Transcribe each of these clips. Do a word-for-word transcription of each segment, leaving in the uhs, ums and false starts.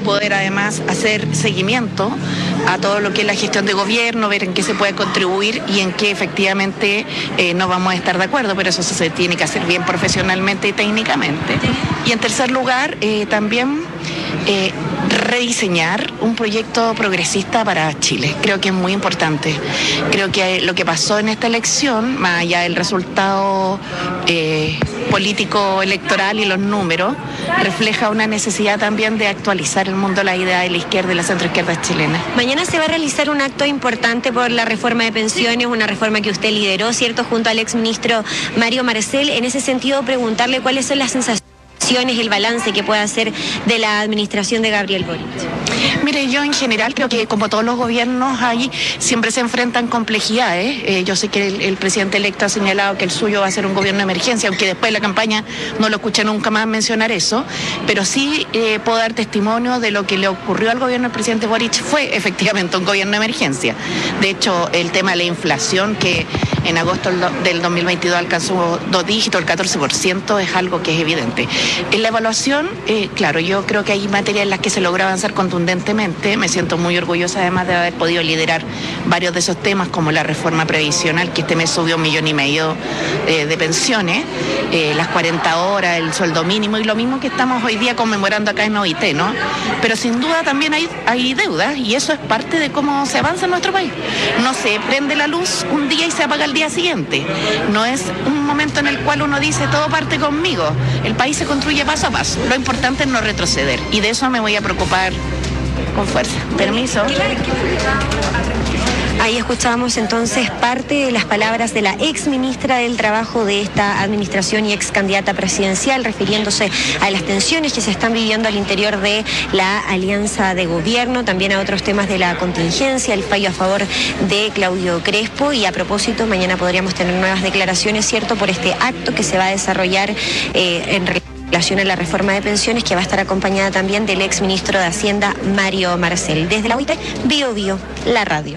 poder además hacer seguimiento a todo lo que es la gestión de gobierno, ver en qué se puede contribuir y en qué efectivamente eh, no vamos a estar de acuerdo, pero eso se tiene que hacer bien profesionalmente y técnicamente. Y en tercer lugar, eh, también eh, rediseñar un proyecto progresista para Chile. Creo que es muy importante. Creo que lo que pasó en esta elección, más allá del resultado eh, político electoral y los números, refleja una necesidad también de actualizar el mundo, la idea de la izquierda y la centroizquierda chilena. Mañana se va a realizar un acto importante por la reforma de pensiones, una reforma que usted lideró, ¿cierto?, junto al exministro Mario Marcel. En ese sentido, preguntarle cuáles son las sensaciones, el balance que puede hacer de la administración de Gabriel Boric. Mire, yo en general creo que como todos los gobiernos ahí siempre se enfrentan complejidades. Eh, yo sé que el, el presidente electo ha señalado que el suyo va a ser un gobierno de emergencia, aunque después de la campaña no lo escuché nunca más mencionar eso, pero sí eh, puedo dar testimonio de lo que le ocurrió al gobierno del presidente Boric fue efectivamente un gobierno de emergencia. De hecho, el tema de la inflación, que en agosto del dos mil veintidós alcanzó dos dígitos, el catorce por ciento, es algo que es evidente. En la evaluación, eh, claro, yo creo que hay materias en las que se logra avanzar contundentemente. Me siento muy orgullosa además de haber podido liderar varios de esos temas, como la reforma previsional, que este mes subió un millón y medio eh, de pensiones, eh, las cuarenta horas, el sueldo mínimo, y lo mismo que estamos hoy día conmemorando acá en O I T, ¿no? Pero sin duda también hay, hay deudas, y eso es parte de cómo se avanza en nuestro país. No se prende la luz un día y se apaga el día siguiente. No es un momento en el cual uno dice todo parte conmigo. El país se construye paso a paso. Lo importante es no retroceder, y de eso me voy a preocupar con fuerza. Permiso. Ahí escuchábamos entonces parte de las palabras de la ex ministra del Trabajo de esta administración y ex candidata presidencial, refiriéndose a las tensiones que se están viviendo al interior de la alianza de gobierno, también a otros temas de la contingencia, el fallo a favor de Claudio Crespo. Y a propósito, mañana podríamos tener nuevas declaraciones, ¿cierto?, por este acto que se va a desarrollar eh, en relación a la reforma de pensiones, que va a estar acompañada también del ex ministro de Hacienda, Mario Marcel. Desde la O I T, Bio Bio, la radio.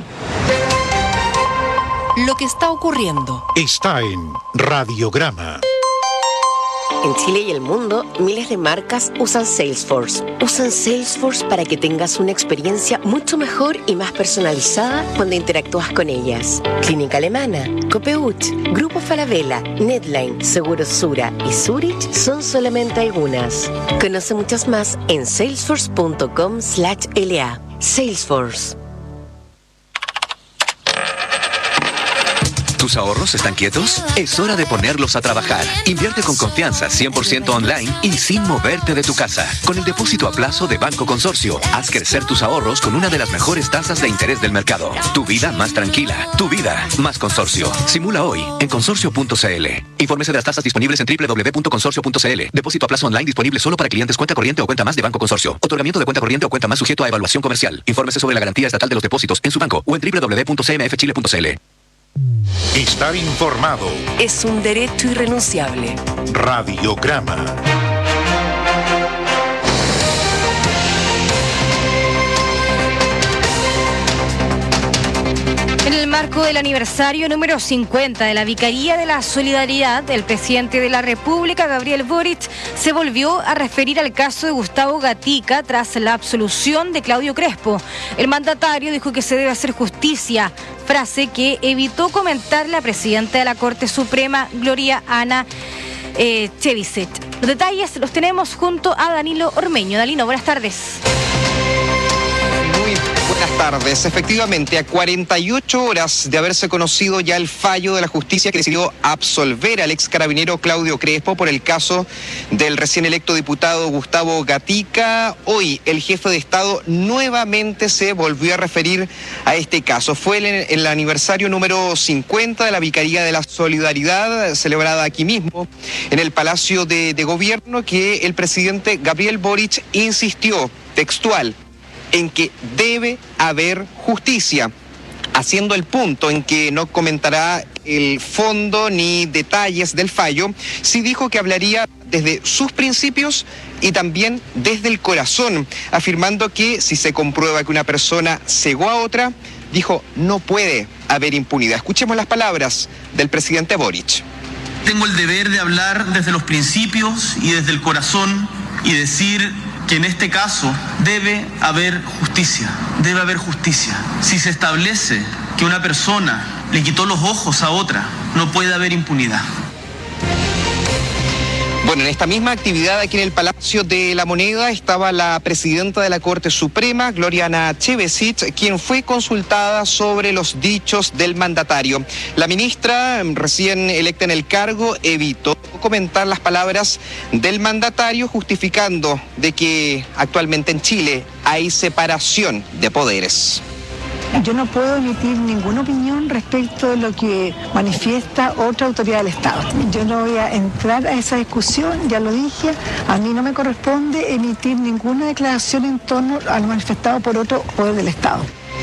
Lo que está ocurriendo está en Radiograma. En Chile y el mundo, miles de marcas usan Salesforce. Usan Salesforce para que tengas una experiencia mucho mejor y más personalizada cuando interactúas con ellas. Clínica Alemana, Copeuch, Grupo Falabella, Netline, Seguros Sura y Zurich son solamente algunas. Conoce muchas más en salesforce punto com slash L A. Salesforce. ¿Tus ahorros están quietos? Es hora de ponerlos a trabajar. Invierte con confianza, cien por ciento online y sin moverte de tu casa. Con el depósito a plazo de Banco Consorcio, haz crecer tus ahorros con una de las mejores tasas de interés del mercado. Tu vida más tranquila. Tu vida más Consorcio. Simula hoy en consorcio punto c l. Infórmese de las tasas disponibles en doble u doble u doble u punto consorcio punto c l. Depósito a plazo online disponible solo para clientes cuenta corriente o cuenta más de Banco Consorcio. Otorgamiento de cuenta corriente o cuenta más sujeto a evaluación comercial. Infórmese sobre la garantía estatal de los depósitos en su banco o en doble u doble u doble u punto c m f chile punto c l. Estar informado es un derecho irrenunciable. Radiograma. En el marco del aniversario número cincuenta de la Vicaría de la Solidaridad, el presidente de la República, Gabriel Boric, se volvió a referir al caso de Gustavo Gatica tras la absolución de Claudio Crespo. El mandatario dijo que se debe hacer justicia, frase que evitó comentar la presidenta de la Corte Suprema, Gloria Ana eh, Chevicet. Los detalles los tenemos junto a Danilo Ormeño. Danilo, buenas tardes. Buenas tardes. Efectivamente, a cuarenta y ocho horas de haberse conocido ya el fallo de la justicia que decidió absolver al ex carabinero Claudio Crespo por el caso del recién electo diputado Gustavo Gatica, hoy el jefe de Estado nuevamente se volvió a referir a este caso. Fue el, el aniversario número cincuenta de la Vicaría de la Solidaridad, celebrada aquí mismo en el Palacio de, de Gobierno, que el presidente Gabriel Boric insistió textual en que debe haber justicia, haciendo el punto en que no comentará el fondo ni detalles del fallo. Sí dijo que hablaría desde sus principios y también desde el corazón, afirmando que si se comprueba que una persona cegó a otra, dijo, no puede haber impunidad. Escuchemos las palabras del presidente Boric. Tengo el deber de hablar desde los principios y desde el corazón y decir que en este caso debe haber justicia, debe haber justicia. Si se establece que una persona le quitó los ojos a otra, no puede haber impunidad. Bueno, en esta misma actividad aquí en el Palacio de la Moneda estaba la presidenta de la Corte Suprema, Gloriana Chevesic, quien fue consultada sobre los dichos del mandatario. La ministra, recién electa en el cargo, evitó comentar las palabras del mandatario, justificando de que actualmente en Chile hay separación de poderes. Yo no puedo emitir ninguna opinión respecto de lo que manifiesta otra autoridad del Estado. Yo no voy a entrar a esa discusión, ya lo dije, a mí no me corresponde emitir ninguna declaración en torno a lo manifestado por otro poder del Estado.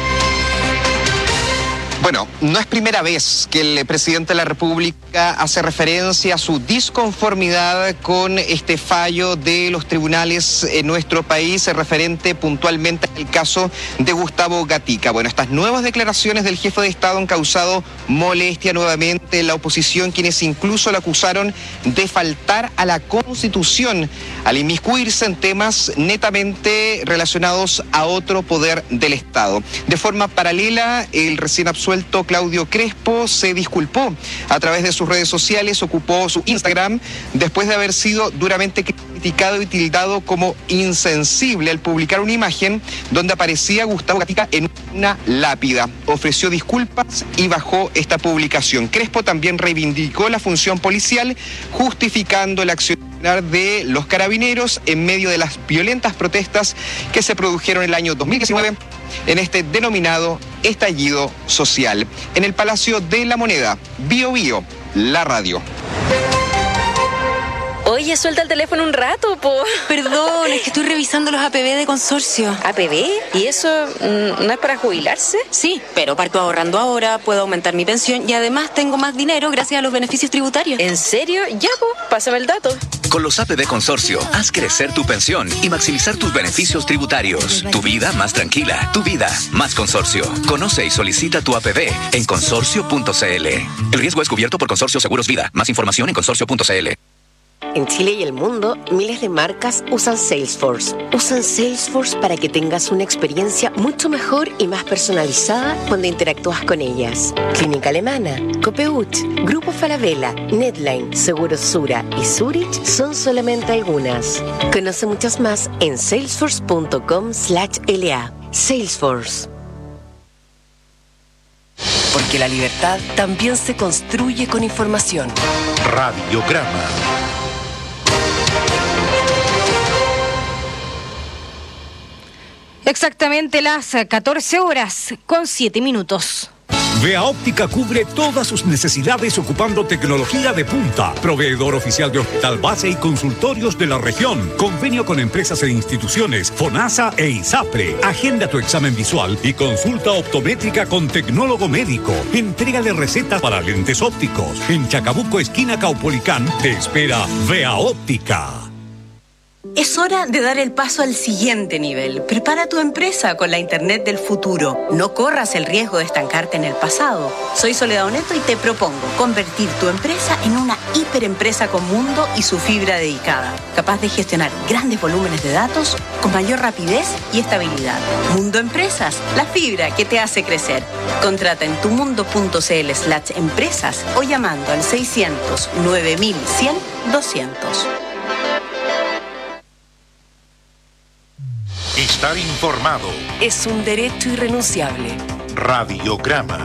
Bueno, no es primera vez que el presidente de la República hace referencia a su disconformidad con este fallo de los tribunales en nuestro país, referente puntualmente al caso de Gustavo Gatica. Bueno, estas nuevas declaraciones del jefe de Estado han causado molestia nuevamente en la oposición, quienes incluso lo acusaron de faltar a la Constitución al inmiscuirse en temas netamente relacionados a otro poder del Estado. De forma paralela, el recién absuelto Claudio Crespo se disculpó a través de sus redes sociales, ocupó su Instagram después de haber sido duramente criticado y tildado como insensible al publicar una imagen donde aparecía Gustavo Gatica en una lápida. Ofreció disculpas y bajó esta publicación. Crespo también reivindicó la función policial, justificando la acción de los carabineros en medio de las violentas protestas que se produjeron en el año dos mil diecinueve en este denominado estallido social. En el Palacio de la Moneda, Bio Bio, la radio. Oye, suelta el teléfono un rato, po. Perdón, es que estoy revisando los A P B de consorcio. ¿A P B? ¿Y eso mm, no es para jubilarse? Sí, pero parto ahorrando ahora, puedo aumentar mi pensión y además tengo más dinero gracias a los beneficios tributarios. ¿En serio? Ya, po, pásame el dato. Con los A P B Consorcio, haz crecer tu pensión y maximizar tus beneficios tributarios. Tu vida más tranquila, tu vida más consorcio. Conoce y solicita tu A P B en consorcio punto c l. El riesgo es cubierto por Consorcio Seguros Vida. Más información en consorcio punto c l. En Chile y el mundo, miles de marcas usan Salesforce. Usan Salesforce para que tengas una experiencia mucho mejor y más personalizada cuando interactúas con ellas. Clínica Alemana, Copeuch, Grupo Falabella, Netline, Seguros Sura y Zurich son solamente algunas. Conoce muchas más en salesforce punto com slash l a. Salesforce. Porque la libertad también se construye con información. Radiograma. Exactamente las catorce horas con siete minutos. Vea Óptica cubre todas sus necesidades ocupando tecnología de punta. Proveedor oficial de hospital base y consultorios de la región. Convenio con empresas e instituciones, FONASA e ISAPRE. Agenda tu examen visual y consulta optométrica con tecnólogo médico. Entrega de recetas para lentes ópticos. En Chacabuco, esquina Caupolicán, te espera Vea Óptica. Es hora de dar el paso al siguiente nivel. Prepara tu empresa con la Internet del futuro. No corras el riesgo de estancarte en el pasado. Soy Soledad Oneto y te propongo convertir tu empresa en una hiperempresa con mundo y su fibra dedicada, capaz de gestionar grandes volúmenes de datos con mayor rapidez y estabilidad. Mundo Empresas, la fibra que te hace crecer. Contrata en tumundo punto c l slash empresas o llamando al seiscientos nueve mil cien doscientos. Estar informado. Es un derecho irrenunciable. Radiograma.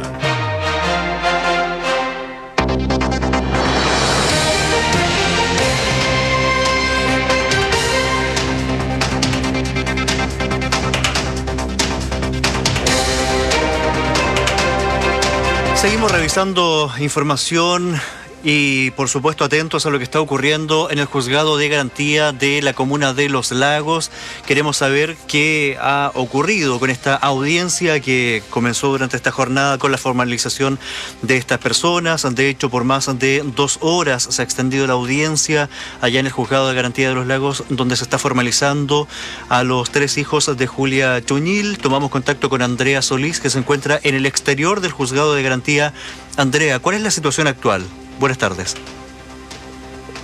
Seguimos revisando información y, por supuesto, atentos a lo que está ocurriendo en el Juzgado de Garantía de la Comuna de Los Lagos. Queremos saber qué ha ocurrido con esta audiencia que comenzó durante esta jornada con la formalización de estas personas. De hecho, por más de dos horas se ha extendido la audiencia allá en el Juzgado de Garantía de Los Lagos, donde se está formalizando a los tres hijos de Julia Chuñil. Tomamos contacto con Andrea Solís, que se encuentra en el exterior del Juzgado de Garantía. Andrea, ¿cuál es la situación actual? Buenas tardes.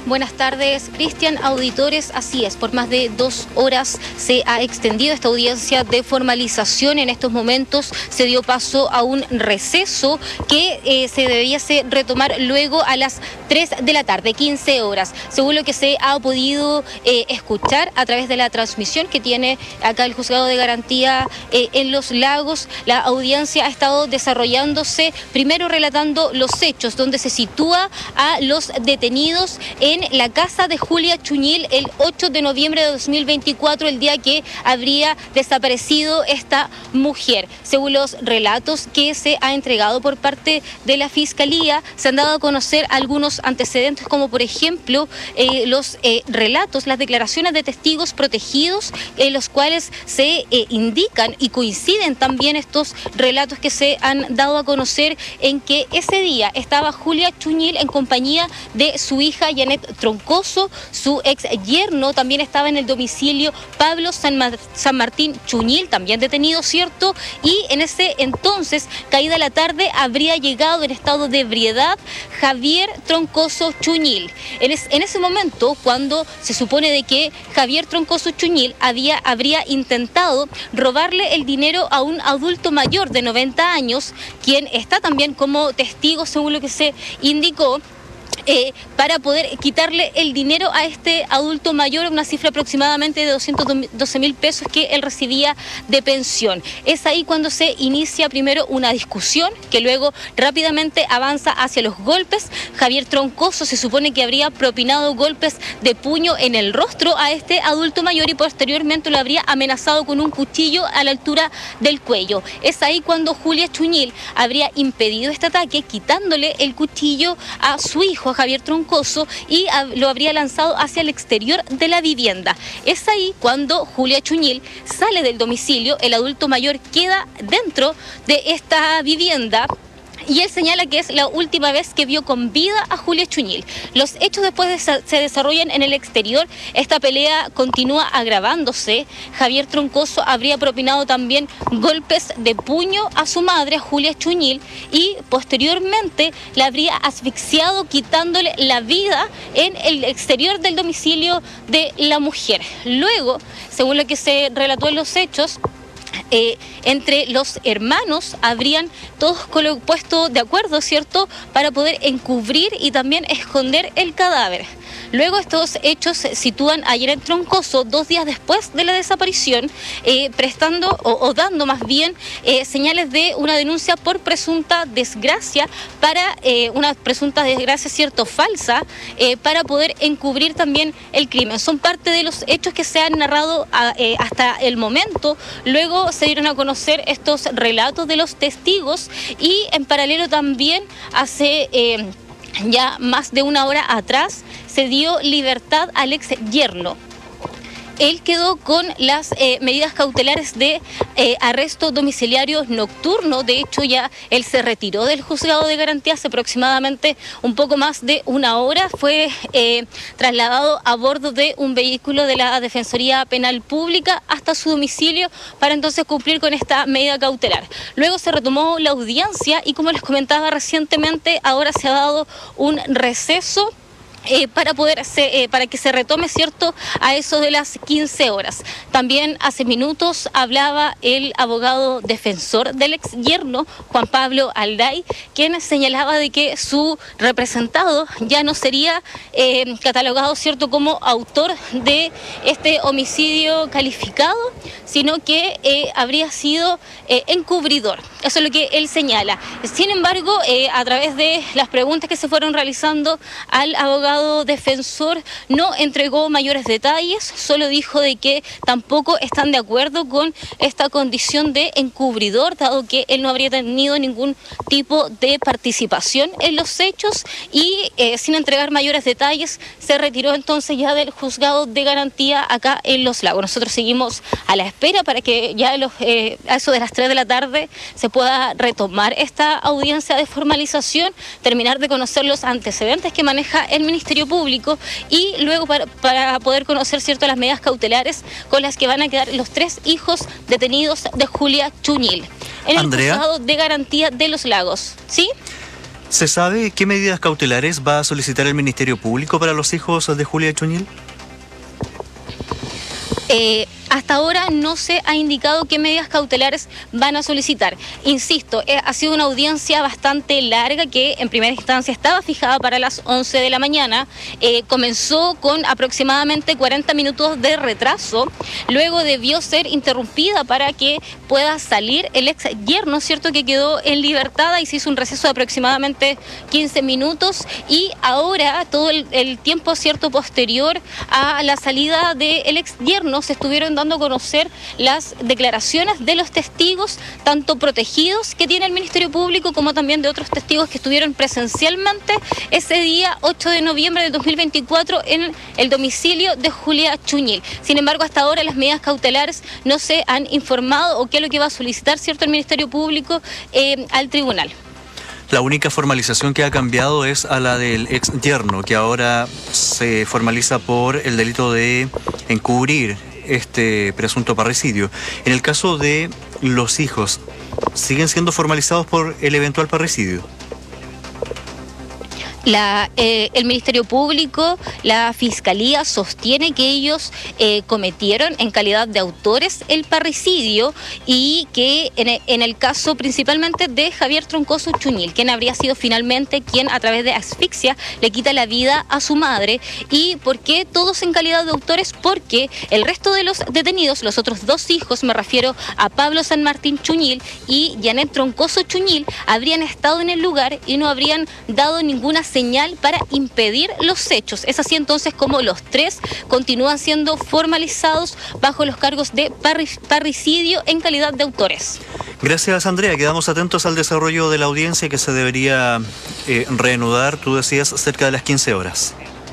Buenas tardes, Cristian, auditores. Así es, por más de dos horas se ha extendido esta audiencia de formalización. En estos momentos se dio paso a un receso que eh, se debiese retomar luego a las tres de la tarde, quince horas. Según lo que se ha podido eh, escuchar a través de la transmisión que tiene acá el Juzgado de Garantía eh, en Los Lagos, la audiencia ha estado desarrollándose, primero relatando los hechos, donde se sitúa a los detenidos en en la casa de Julia Chuñil el ocho de noviembre de dos mil veinticuatro, el día que habría desaparecido esta mujer. Según los relatos que se ha entregado por parte de la Fiscalía, se han dado a conocer algunos antecedentes, como por ejemplo eh, los eh, relatos, las declaraciones de testigos protegidos, en los cuales se eh, indican y coinciden también estos relatos que se han dado a conocer en que ese día estaba Julia Chuñil en compañía de su hija Janet Troncoso, su ex yerno también estaba en el domicilio Pablo San, Ma- San Martín Chuñil, también detenido, ¿cierto? Y en ese entonces, caída la tarde, habría llegado en estado de ebriedad Javier Troncoso Chuñil. En, es, en ese momento, cuando se supone de que Javier Troncoso Chuñil había, habría intentado robarle el dinero a un adulto mayor de noventa años, quien está también como testigo, según lo que se indicó, Eh, para poder quitarle el dinero a este adulto mayor, una cifra aproximadamente de doscientos doce mil pesos que él recibía de pensión. Es ahí cuando se inicia primero una discusión que luego rápidamente avanza hacia los golpes. Javier Troncoso se supone que habría propinado golpes de puño en el rostro a este adulto mayor y posteriormente lo habría amenazado con un cuchillo a la altura del cuello. Es ahí cuando Julia Chuñil habría impedido este ataque, quitándole el cuchillo a su hijo, Javier Troncoso, y lo habría lanzado hacia el exterior de la vivienda. Es ahí cuando Julia Chuñil sale del domicilio, el adulto mayor queda dentro de esta vivienda y él señala que es la última vez que vio con vida a Julia Chuñil. Los hechos después de se desarrollan en el exterior, esta pelea continúa agravándose. Javier Troncoso habría propinado también golpes de puño a su madre, a Julia Chuñil, y posteriormente la habría asfixiado quitándole la vida en el exterior del domicilio de la mujer. Luego, según lo que se relató en los hechos, Eh, entre los hermanos habrían todos puesto de acuerdo, ¿cierto?, para poder encubrir y también esconder el cadáver. Luego estos hechos sitúan a Janet Troncoso dos días después de la desaparición, eh, prestando o, o dando más bien eh, señales de una denuncia por presunta desgracia, para eh, una presunta desgracia, cierto, falsa, eh, para poder encubrir también el crimen. Son parte de los hechos que se han narrado a, eh, hasta el momento. Luego se dieron a conocer estos relatos de los testigos y en paralelo también hace Eh, ya más de una hora atrás se dio libertad al ex yerno. Él quedó con las eh, medidas cautelares de eh, arresto domiciliario nocturno. De hecho, ya él se retiró del Juzgado de Garantía hace aproximadamente un poco más de una hora. Fue eh, trasladado a bordo de un vehículo de la Defensoría Penal Pública hasta su domicilio para entonces cumplir con esta medida cautelar. Luego se retomó la audiencia y, como les comentaba recientemente, ahora se ha dado un receso Eh, para poder se, eh, para que se retome, cierto, a eso de las quince horas. También hace minutos hablaba el abogado defensor del ex yerno, Juan Pablo Alday, quien señalaba de que su representado ya no sería eh, catalogado, cierto, como autor de este homicidio calificado, sino que eh, habría sido eh, encubridor. Eso es lo que él señala. Sin embargo, eh, a través de las preguntas que se fueron realizando al abogado defensor, no entregó mayores detalles, solo dijo de que tampoco están de acuerdo con esta condición de encubridor, dado que él no habría tenido ningún tipo de participación en los hechos y eh, sin entregar mayores detalles se retiró entonces ya del Juzgado de Garantía acá en Los Lagos. Nosotros seguimos a la espera para que ya los, eh, a eso de las tres de la tarde se pueda retomar esta audiencia de formalización, terminar de conocer los antecedentes que maneja el Ministerio Público y luego para, para poder conocer, cierto, las medidas cautelares con las que van a quedar los tres hijos detenidos de Julia Chuñil en el Andrea, Juzgado de Garantía de Los Lagos. ¿Sí? ¿Se sabe qué medidas cautelares va a solicitar el Ministerio Público para los hijos de Julia Chuñil? Eh, hasta ahora no se ha indicado qué medidas cautelares van a solicitar. Insisto, eh, ha sido una audiencia bastante larga que en primera instancia estaba fijada para las once de la mañana. Eh, comenzó con aproximadamente cuarenta minutos de retraso. Luego debió ser interrumpida para que pueda salir el ex yerno, ¿cierto?, que quedó en libertad, y se hizo un receso de aproximadamente quince minutos. Y ahora todo el, el tiempo, ¿cierto?, posterior a la salida del ex yerno, se estuvieron dando a conocer las declaraciones de los testigos, tanto protegidos que tiene el Ministerio Público como también de otros testigos que estuvieron presencialmente ese día ocho de noviembre de dos mil veinticuatro en el domicilio de Julia Chuñil. Sin embargo, hasta ahora las medidas cautelares no se han informado o qué es lo que va a solicitar, ¿cierto?, el Ministerio Público eh, al tribunal. La única formalización que ha cambiado es a la del ex yerno, que ahora se formaliza por el delito de encubrir este presunto parricidio. En el caso de los hijos, ¿siguen siendo formalizados por el eventual parricidio? La, eh, el Ministerio Público, la Fiscalía sostiene que ellos eh, cometieron en calidad de autores el parricidio, y que en, en el caso principalmente de Javier Troncoso Chuñil, quien habría sido finalmente quien a través de asfixia le quita la vida a su madre. ¿Y por qué todos en calidad de autores? Porque el resto de los detenidos, los otros dos hijos, me refiero a Pablo San Martín Chuñil y Janet Troncoso Chuñil, habrían estado en el lugar y no habrían dado ninguna señal para impedir los hechos. Es así entonces como los tres continúan siendo formalizados bajo los cargos de parri- parricidio en calidad de autores. Gracias, Andrea. Quedamos atentos al desarrollo de la audiencia, que se debería eh, reanudar, tú decías, cerca de las quince horas.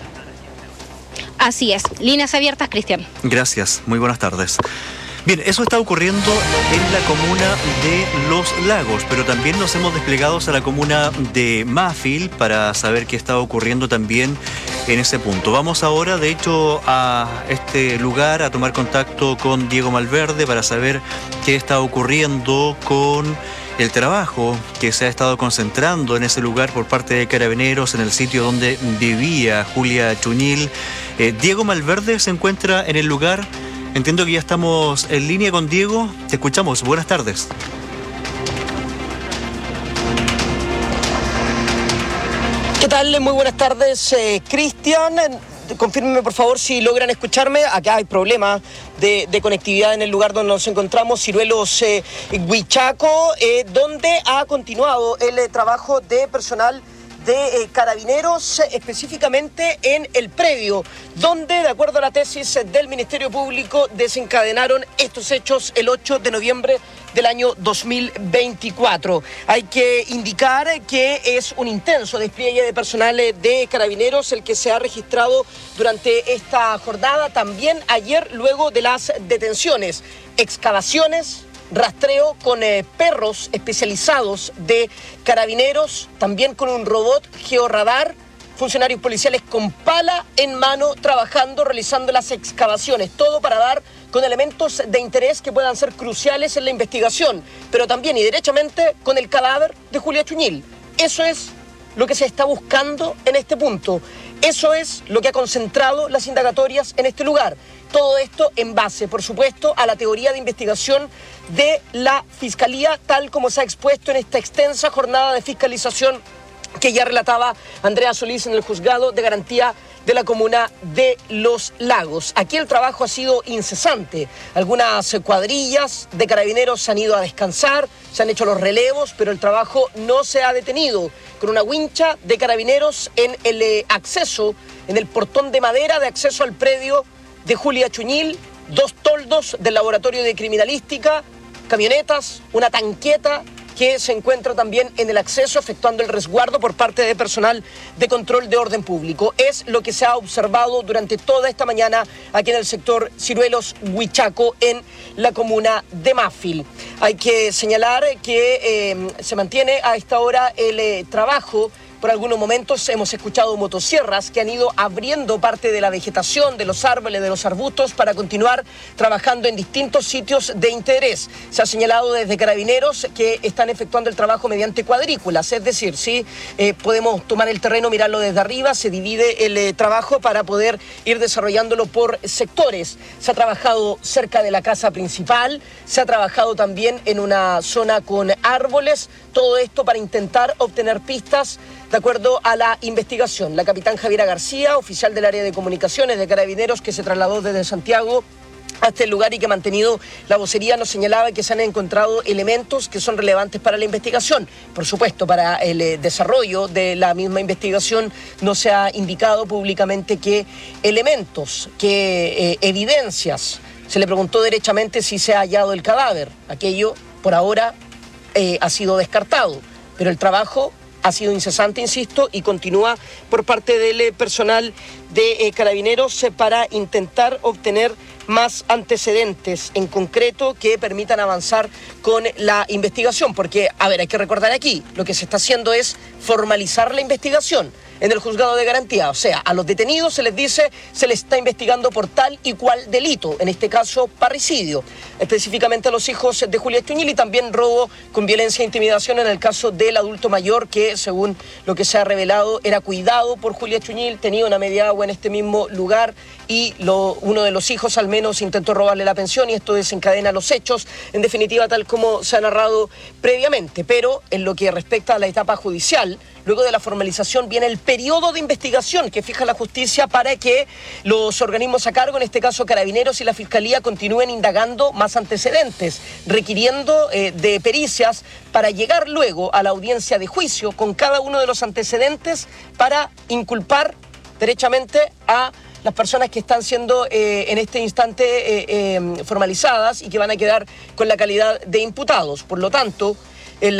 Así es. Líneas abiertas, Cristian. Gracias. Muy buenas tardes. Bien, eso está ocurriendo en la comuna de Los Lagos, pero también nos hemos desplegado a la comuna de Mafil para saber qué está ocurriendo también en ese punto. Vamos ahora, de hecho, a este lugar a tomar contacto con Diego Malverde para saber qué está ocurriendo con el trabajo que se ha estado concentrando en ese lugar por parte de Carabineros en el sitio donde vivía Julia Chuñil. Eh, Diego Malverde se encuentra en el lugar. Entiendo que ya estamos en línea con Diego. Te escuchamos. Buenas tardes. ¿Qué tal? Muy buenas tardes, eh, Cristian. Confírmenme, por favor, si logran escucharme. Acá hay problemas de, de conectividad en el lugar donde nos encontramos, Ciruelos eh, Huichaco, eh, donde ha continuado el eh, trabajo de personal de eh, Carabineros, eh, específicamente en el predio, donde, de acuerdo a la tesis del Ministerio Público, desencadenaron estos hechos el ocho de noviembre del año dos mil veinticuatro. Hay que indicar que es un intenso despliegue de personal de Carabineros el que se ha registrado durante esta jornada, también ayer, luego de las detenciones, excavaciones, rastreo con eh, perros especializados de Carabineros, también con un robot georradar, funcionarios policiales con pala en mano trabajando, realizando las excavaciones, todo para dar con elementos de interés que puedan ser cruciales en la investigación, pero también y derechamente con el cadáver de Julia Chuñil. Eso es lo que se está buscando en este punto. Eso es lo que ha concentrado las indagatorias en este lugar. Todo esto en base, por supuesto, a la teoría de investigación de la Fiscalía, tal como se ha expuesto en esta extensa jornada de fiscalización que ya relataba Andrea Solís en el juzgado de garantía de la comuna de Los Lagos. Aquí el trabajo ha sido incesante. Algunas cuadrillas de Carabineros han ido a descansar, se han hecho los relevos, pero el trabajo no se ha detenido. Con una wincha de Carabineros en el eh, acceso, en el portón de madera de acceso al predio de Julia Chuñil, dos toldos del laboratorio de criminalística, camionetas, una tanqueta que se encuentra también en el acceso efectuando el resguardo por parte de personal de control de orden público. Es lo que se ha observado durante toda esta mañana aquí en el sector Ciruelos Huichaco, en la comuna de Mafil. Hay que señalar que eh, se mantiene a esta hora el eh, trabajo Por algunos momentos hemos escuchado motosierras que han ido abriendo parte de la vegetación, de los árboles, de los arbustos, para continuar trabajando en distintos sitios de interés. Se ha señalado desde Carabineros que están efectuando el trabajo mediante cuadrículas, es decir, sí, eh, podemos tomar el terreno, mirarlo desde arriba, se divide el eh, trabajo para poder ir desarrollándolo por sectores. Se ha trabajado cerca de la casa principal, se ha trabajado también en una zona con árboles, todo esto para intentar obtener pistas de acuerdo a la investigación. La capitán Javiera García, oficial del área de comunicaciones de Carabineros, que se trasladó desde Santiago hasta el lugar y que ha mantenido la vocería, nos señalaba que se han encontrado elementos que son relevantes para la investigación. Por supuesto, para el eh, desarrollo de la misma investigación no se ha indicado públicamente qué elementos, qué eh, evidencias. Se le preguntó derechamente si se ha hallado el cadáver. Aquello, por ahora, eh, ha sido descartado, pero el trabajo ha sido incesante, insisto, y continúa por parte del eh, personal de eh, Carabineros eh, para intentar obtener más antecedentes en concreto que permitan avanzar con la investigación. Porque, a ver, hay que recordar aquí, lo que se está haciendo es formalizar la investigación en el juzgado de garantía. O sea, a los detenidos se les dice, se les está investigando por tal y cual delito, en este caso parricidio, específicamente a los hijos de Julia Estuñil, y también robo con violencia e intimidación en el caso del adulto mayor que, según lo que se ha revelado, era cuidado por Julia Estuñil, tenía una media agua en este mismo lugar y lo, uno de los hijos al menos intentó robarle la pensión y esto desencadena los hechos, en definitiva tal como se ha narrado previamente. Pero en lo que respecta a la etapa judicial, luego de la formalización viene el periodo de investigación que fija la justicia para que los organismos a cargo, en este caso Carabineros y la Fiscalía, continúen indagando más antecedentes, requiriendo eh, de pericias para llegar luego a la audiencia de juicio con cada uno de los antecedentes para inculpar derechamente a las personas que están siendo eh, en este instante eh, eh, formalizadas y que van a quedar con la calidad de imputados. Por lo tanto, el,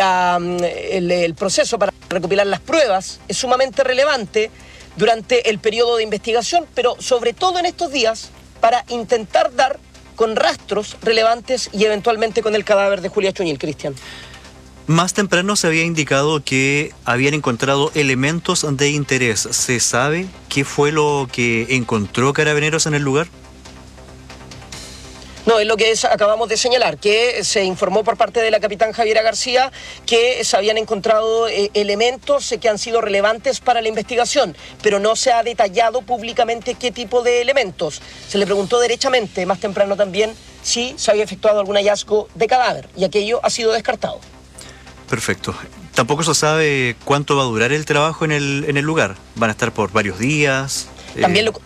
el, el proceso para recopilar las pruebas es sumamente relevante durante el periodo de investigación, pero sobre todo en estos días para intentar dar con rastros relevantes y eventualmente con el cadáver de Julia Estuñil. Cristian. Más temprano se había indicado que habían encontrado elementos de interés. ¿Se sabe qué fue lo que encontró Carabineros en el lugar? No, es lo que es, acabamos de señalar, que se informó por parte de la capitán Javiera García que se habían encontrado eh, elementos que han sido relevantes para la investigación, pero no se ha detallado públicamente qué tipo de elementos. Se le preguntó derechamente, más temprano también, si se había efectuado algún hallazgo de cadáver, y aquello ha sido descartado. Perfecto. Tampoco se sabe cuánto va a durar el trabajo en el, en el lugar. ¿Van a estar por varios días? También eh... lo...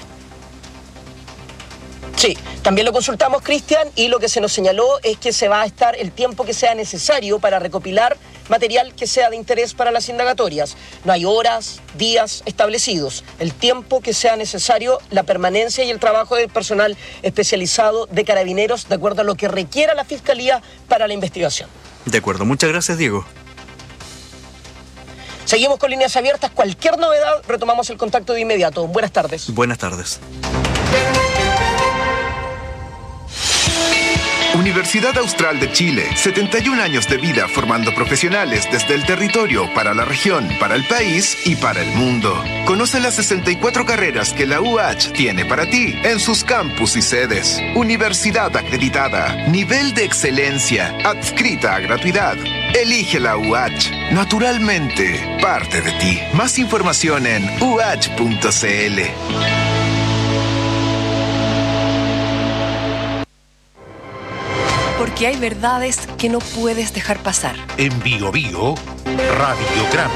Sí, también lo consultamos, Cristian, y lo que se nos señaló es que se va a estar el tiempo que sea necesario para recopilar material que sea de interés para las indagatorias. No hay horas, días establecidos. El tiempo que sea necesario, la permanencia y el trabajo del personal especializado de Carabineros, de acuerdo a lo que requiera la Fiscalía para la investigación. De acuerdo, muchas gracias, Diego. Seguimos con líneas abiertas. Cualquier novedad, retomamos el contacto de inmediato. Buenas tardes. Buenas tardes. Universidad Austral de Chile, setenta y un años de vida formando profesionales desde el territorio para la región, para el país y para el mundo. Conoce las sesenta y cuatro carreras que la U H tiene para ti en sus campus y sedes. Universidad acreditada, nivel de excelencia, adscrita a gratuidad. Elige la U H, naturalmente parte de ti. Más información en u h punto c l. Porque hay verdades que no puedes dejar pasar. En Bio Bio, Radiograma.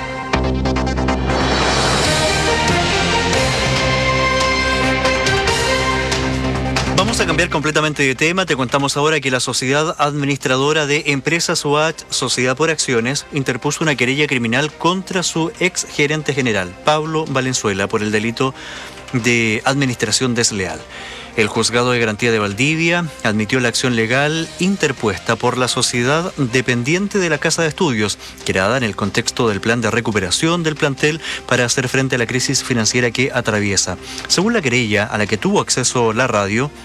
Vamos a cambiar completamente de tema. Te contamos ahora que la Sociedad Administradora de Empresas U H, Sociedad por Acciones, interpuso una querella criminal contra su ex gerente general, Pablo Valenzuela, por el delito de administración desleal. El Juzgado de Garantía de Valdivia admitió la acción legal interpuesta por la sociedad dependiente de la Casa de Estudios, creada en el contexto del plan de recuperación del plantel para hacer frente a la crisis financiera que atraviesa. Según la querella a la que tuvo acceso la radio,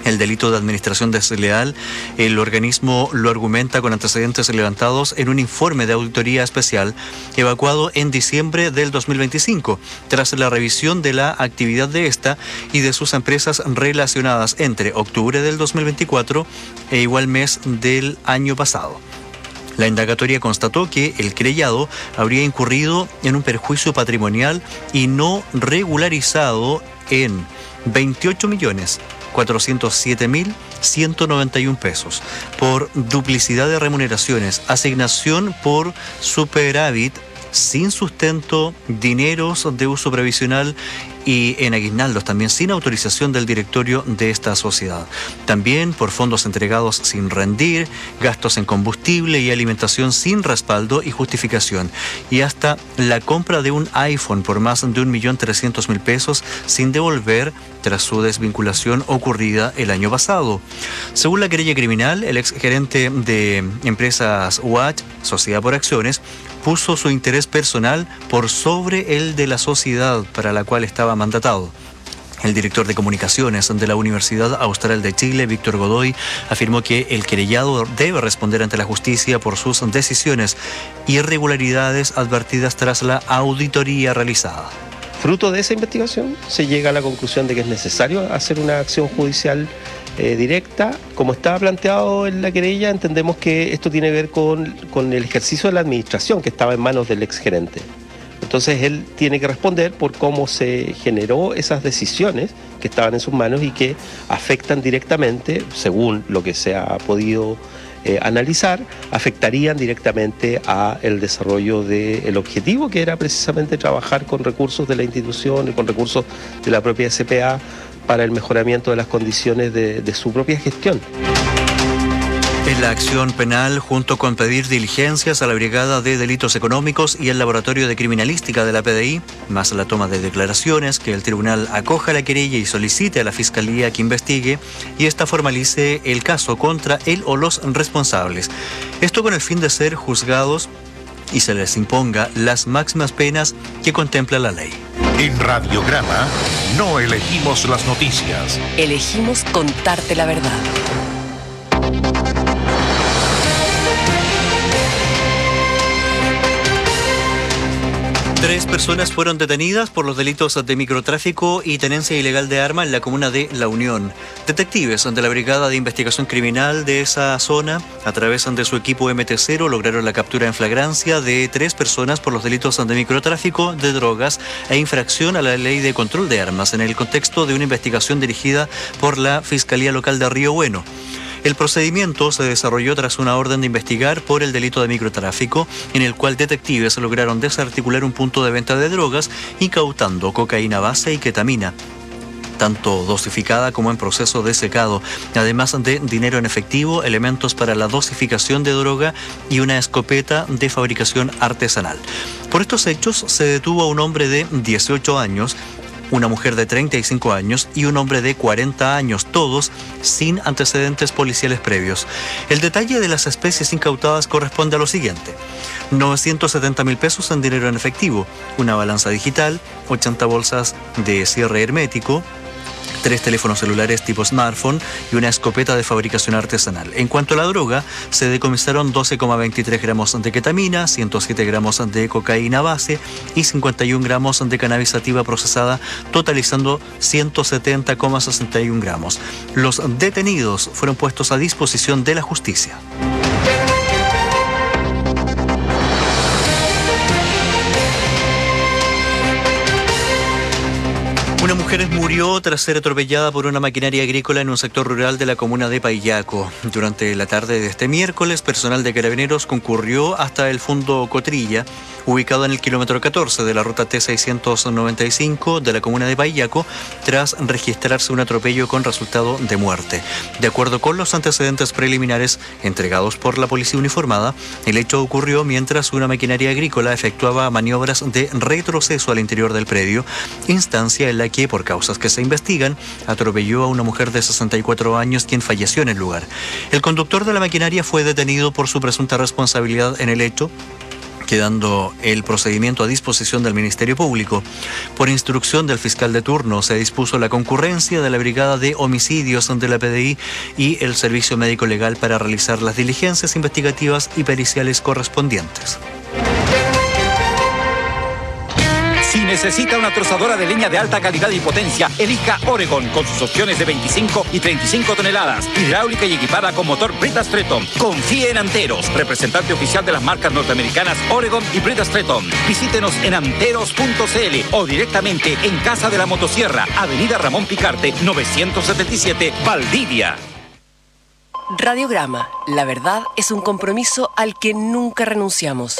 el delito de administración desleal. El organismo lo argumenta con antecedentes levantados en un informe de auditoría especial evacuado en diciembre del dos mil veinticinco, tras la revisión de la actividad de esta y de sus empresas relacionadas entre octubre del dos mil veinticuatro e igual mes del año pasado. La indagatoria constató que el querellado habría incurrido en un perjuicio patrimonial y no regularizado en veintiocho millones cuatrocientos siete mil ciento noventa y uno pesos por duplicidad de remuneraciones, asignación por superávit sin sustento, dineros de uso previsional y en aguinaldos también sin autorización del directorio de esta sociedad. También por fondos entregados sin rendir, gastos en combustible y alimentación sin respaldo y justificación. Y hasta la compra de un iPhone por más de un millón trescientos mil pesos sin devolver tras su desvinculación ocurrida el año pasado. Según la querella criminal, el exgerente de Empresas U H, Sociedad por Acciones, puso su interés personal por sobre el de la sociedad para la cual estaba mandatado. El director de comunicaciones de la Universidad Austral de Chile, Víctor Godoy, afirmó que el querellado debe responder ante la justicia por sus decisiones y irregularidades advertidas tras la auditoría realizada. Fruto de esa investigación se llega a la conclusión de que es necesario hacer una acción judicial eh, directa. Como estaba planteado en la querella, entendemos que esto tiene que ver con, con el ejercicio de la administración que estaba en manos del exgerente. Entonces él tiene que responder por cómo se generó esas decisiones que estaban en sus manos y que afectan directamente, según lo que se ha podido eh, analizar, afectarían directamente a el desarrollo del objetivo, que era precisamente trabajar con recursos de la institución y con recursos de la propia S P A para el mejoramiento de las condiciones de, de su propia gestión. En la acción penal, junto con pedir diligencias a la Brigada de Delitos Económicos y el Laboratorio de Criminalística de la P D I, más la toma de declaraciones, que el tribunal acoja la querella y solicite a la Fiscalía que investigue y ésta formalice el caso contra él o los responsables. Esto con el fin de ser juzgados y se les imponga las máximas penas que contempla la ley. En Radiograma no elegimos las noticias. Elegimos contarte la verdad. Tres personas fueron detenidas por los delitos de microtráfico y tenencia ilegal de arma en la comuna de La Unión. Detectives de la Brigada de Investigación Criminal de esa zona, a través de su equipo M T cero, lograron la captura en flagrancia de tres personas por los delitos de microtráfico, de drogas e infracción a la Ley de Control de Armas en el contexto de una investigación dirigida por la Fiscalía Local de Río Bueno. El procedimiento se desarrolló tras una orden de investigar por el delito de microtráfico, en el cual detectives lograron desarticular un punto de venta de drogas, incautando cocaína base y ketamina, tanto dosificada como en proceso de secado, además de dinero en efectivo, elementos para la dosificación de droga y una escopeta de fabricación artesanal. Por estos hechos se detuvo a un hombre de dieciocho años, una mujer de treinta y cinco años y un hombre de cuarenta años, todos sin antecedentes policiales previos. El detalle de las especies incautadas corresponde a lo siguiente: novecientos setenta mil pesos en dinero en efectivo, una balanza digital, ochenta bolsas de cierre hermético, tres teléfonos celulares tipo smartphone y una escopeta de fabricación artesanal. En cuanto a la droga, se decomisaron doce coma veintitrés gramos de ketamina, ciento siete gramos de cocaína base y cincuenta y un gramos de cannabis sativa procesada, totalizando ciento setenta coma sesenta y un gramos. Los detenidos fueron puestos a disposición de la justicia. Una mujer murió tras ser atropellada por una maquinaria agrícola en un sector rural de la comuna de Paillaco. Durante la tarde de este miércoles, personal de Carabineros concurrió hasta el Fundo Cotrilla, ubicado en el kilómetro catorce de la ruta T seiscientos noventa y cinco de la comuna de Paillaco, tras registrarse un atropello con resultado de muerte. De acuerdo con los antecedentes preliminares entregados por la policía uniformada, el hecho ocurrió mientras una maquinaria agrícola efectuaba maniobras de retroceso al interior del predio, instancia en la que, por causas que se investigan, atropelló a una mujer de sesenta y cuatro años, quien falleció en el lugar. El conductor de la maquinaria fue detenido por su presunta responsabilidad en el hecho, quedando el procedimiento a disposición del Ministerio Público. Por instrucción del fiscal de turno se dispuso la concurrencia de la Brigada de Homicidios de la P D I y el Servicio Médico Legal para realizar las diligencias investigativas y periciales correspondientes. Si necesita una trozadora de leña de alta calidad y potencia, elija Oregon con sus opciones de veinticinco y treinta y cinco toneladas, hidráulica y equipada con motor Brita Stretton. Confíe en Anteros, representante oficial de las marcas norteamericanas Oregon y Brita Stretton. Visítenos en anteros punto c l o directamente en Casa de la Motosierra, Avenida Ramón Picarte, novecientos setenta y siete, Valdivia. Radiograma, la verdad es un compromiso al que nunca renunciamos.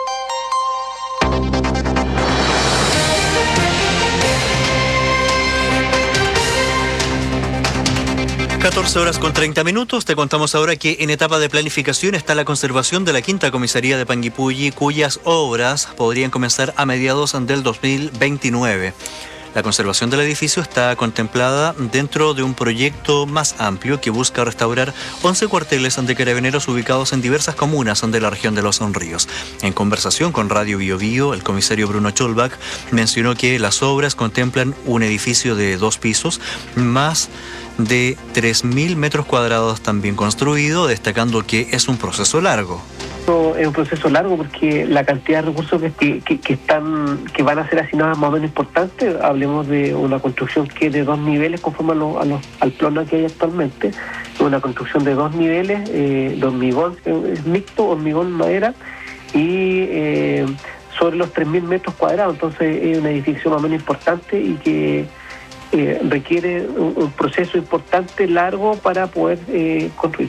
catorce horas con treinta minutos. Te contamos ahora que en etapa de planificación está la conservación de la quinta comisaría de Panguipulli, cuyas obras podrían comenzar a mediados del dos mil veintinueve. La conservación del edificio está contemplada dentro de un proyecto más amplio que busca restaurar once cuarteles de carabineros ubicados en diversas comunas de la región de Los Ríos. En conversación con Radio Bio Bio, el comisario Bruno Cholbach mencionó que las obras contemplan un edificio de dos pisos, más de tres mil metros cuadrados también construido, destacando que es un proceso largo. Es un proceso largo porque la cantidad de recursos que, que, que están que van a ser asignados más o menos importantes. Hablemos de una construcción que de dos niveles conforme a los, a los, al plano que hay actualmente. Una construcción de dos niveles, eh, de hormigón, es mixto, hormigón, madera, y eh, sobre los tres mil metros cuadrados. Entonces es un edificio más o menos importante y que eh, requiere un, un proceso importante, largo, para poder eh, construir.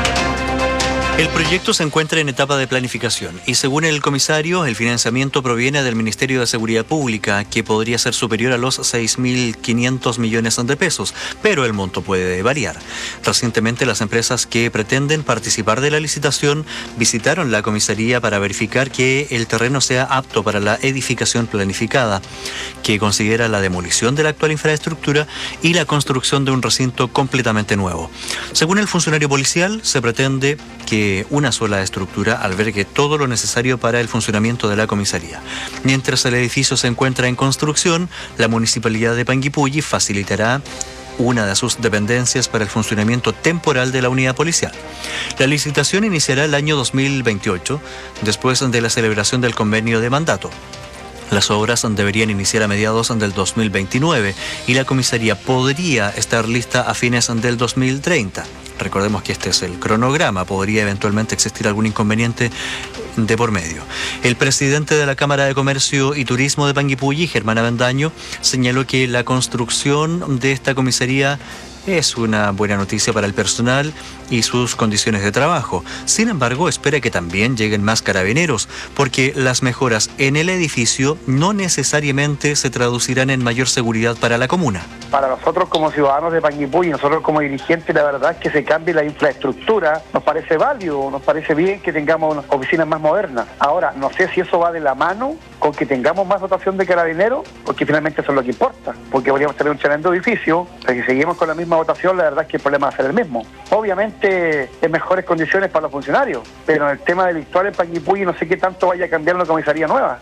El proyecto se encuentra en etapa de planificación y, según el comisario, el financiamiento proviene del Ministerio de Seguridad Pública, que podría ser superior a los seis mil quinientos millones de pesos, pero el monto puede variar. Recientemente, las empresas que pretenden participar de la licitación visitaron la comisaría para verificar que el terreno sea apto para la edificación planificada, que considera la demolición de la actual infraestructura y la construcción de un recinto completamente nuevo. Según el funcionario policial, se pretende que una sola estructura albergue todo lo necesario para el funcionamiento de la comisaría. Mientras el edificio se encuentra en construcción, la Municipalidad de Panguipulli facilitará una de sus dependencias para el funcionamiento temporal de la unidad policial. La licitación iniciará el año dos mil veintiocho, después de la celebración del convenio de mandato. Las obras deberían iniciar a mediados del dos mil veintinueve y la comisaría podría estar lista a fines del dos mil treinta. Recordemos que este es el cronograma, podría eventualmente existir algún inconveniente de por medio. El presidente de la Cámara de Comercio y Turismo de Panguipulli, Germán Avendaño, señaló que la construcción de esta comisaría es una buena noticia para el personal y sus condiciones de trabajo. Sin embargo, espera que también lleguen más carabineros, porque las mejoras en el edificio no necesariamente se traducirán en mayor seguridad para la comuna. Para nosotros como ciudadanos de Panguipulli, nosotros como dirigentes, la verdad es que se cambie la infraestructura, nos parece válido, nos parece bien que tengamos oficinas más modernas. Ahora, no sé si eso va de la mano con que tengamos más dotación de carabineros, porque finalmente eso es lo que importa, porque podríamos tener un tremendo edificio, pero si seguimos con la misma votación, la verdad es que el problema va a ser el mismo. Obviamente, en mejores condiciones para los funcionarios, pero en el tema del virtual en Panguipulli no sé qué tanto vaya a cambiar una comisaría nueva.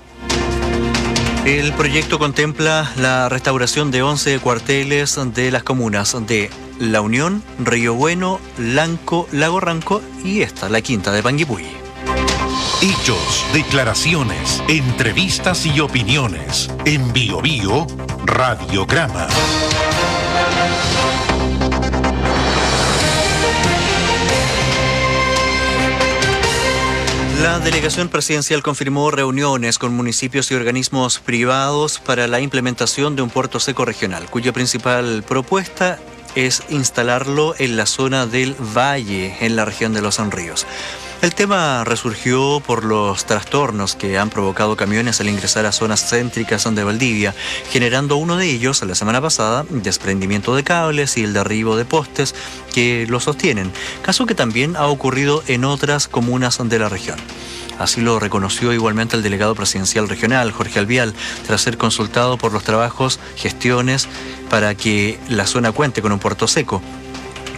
El proyecto contempla la restauración de once cuarteles de las comunas de La Unión, Río Bueno, Lanco, Lago Ranco y esta, la quinta de Panguipulli. Hechos, declaraciones, entrevistas y opiniones. En Bio Bio, Radiograma. La delegación presidencial confirmó reuniones con municipios y organismos privados para la implementación de un puerto seco regional, cuya principal propuesta es instalarlo en la zona del Valle, en la región de Los Ríos. El tema resurgió por los trastornos que han provocado camiones al ingresar a zonas céntricas de Valdivia, generando uno de ellos, la semana pasada, desprendimiento de cables y el derribo de postes que lo sostienen, caso que también ha ocurrido en otras comunas de la región. Así lo reconoció igualmente el delegado presidencial regional, Jorge Alvial, tras ser consultado por los trabajos, gestiones para que la zona cuente con un puerto seco.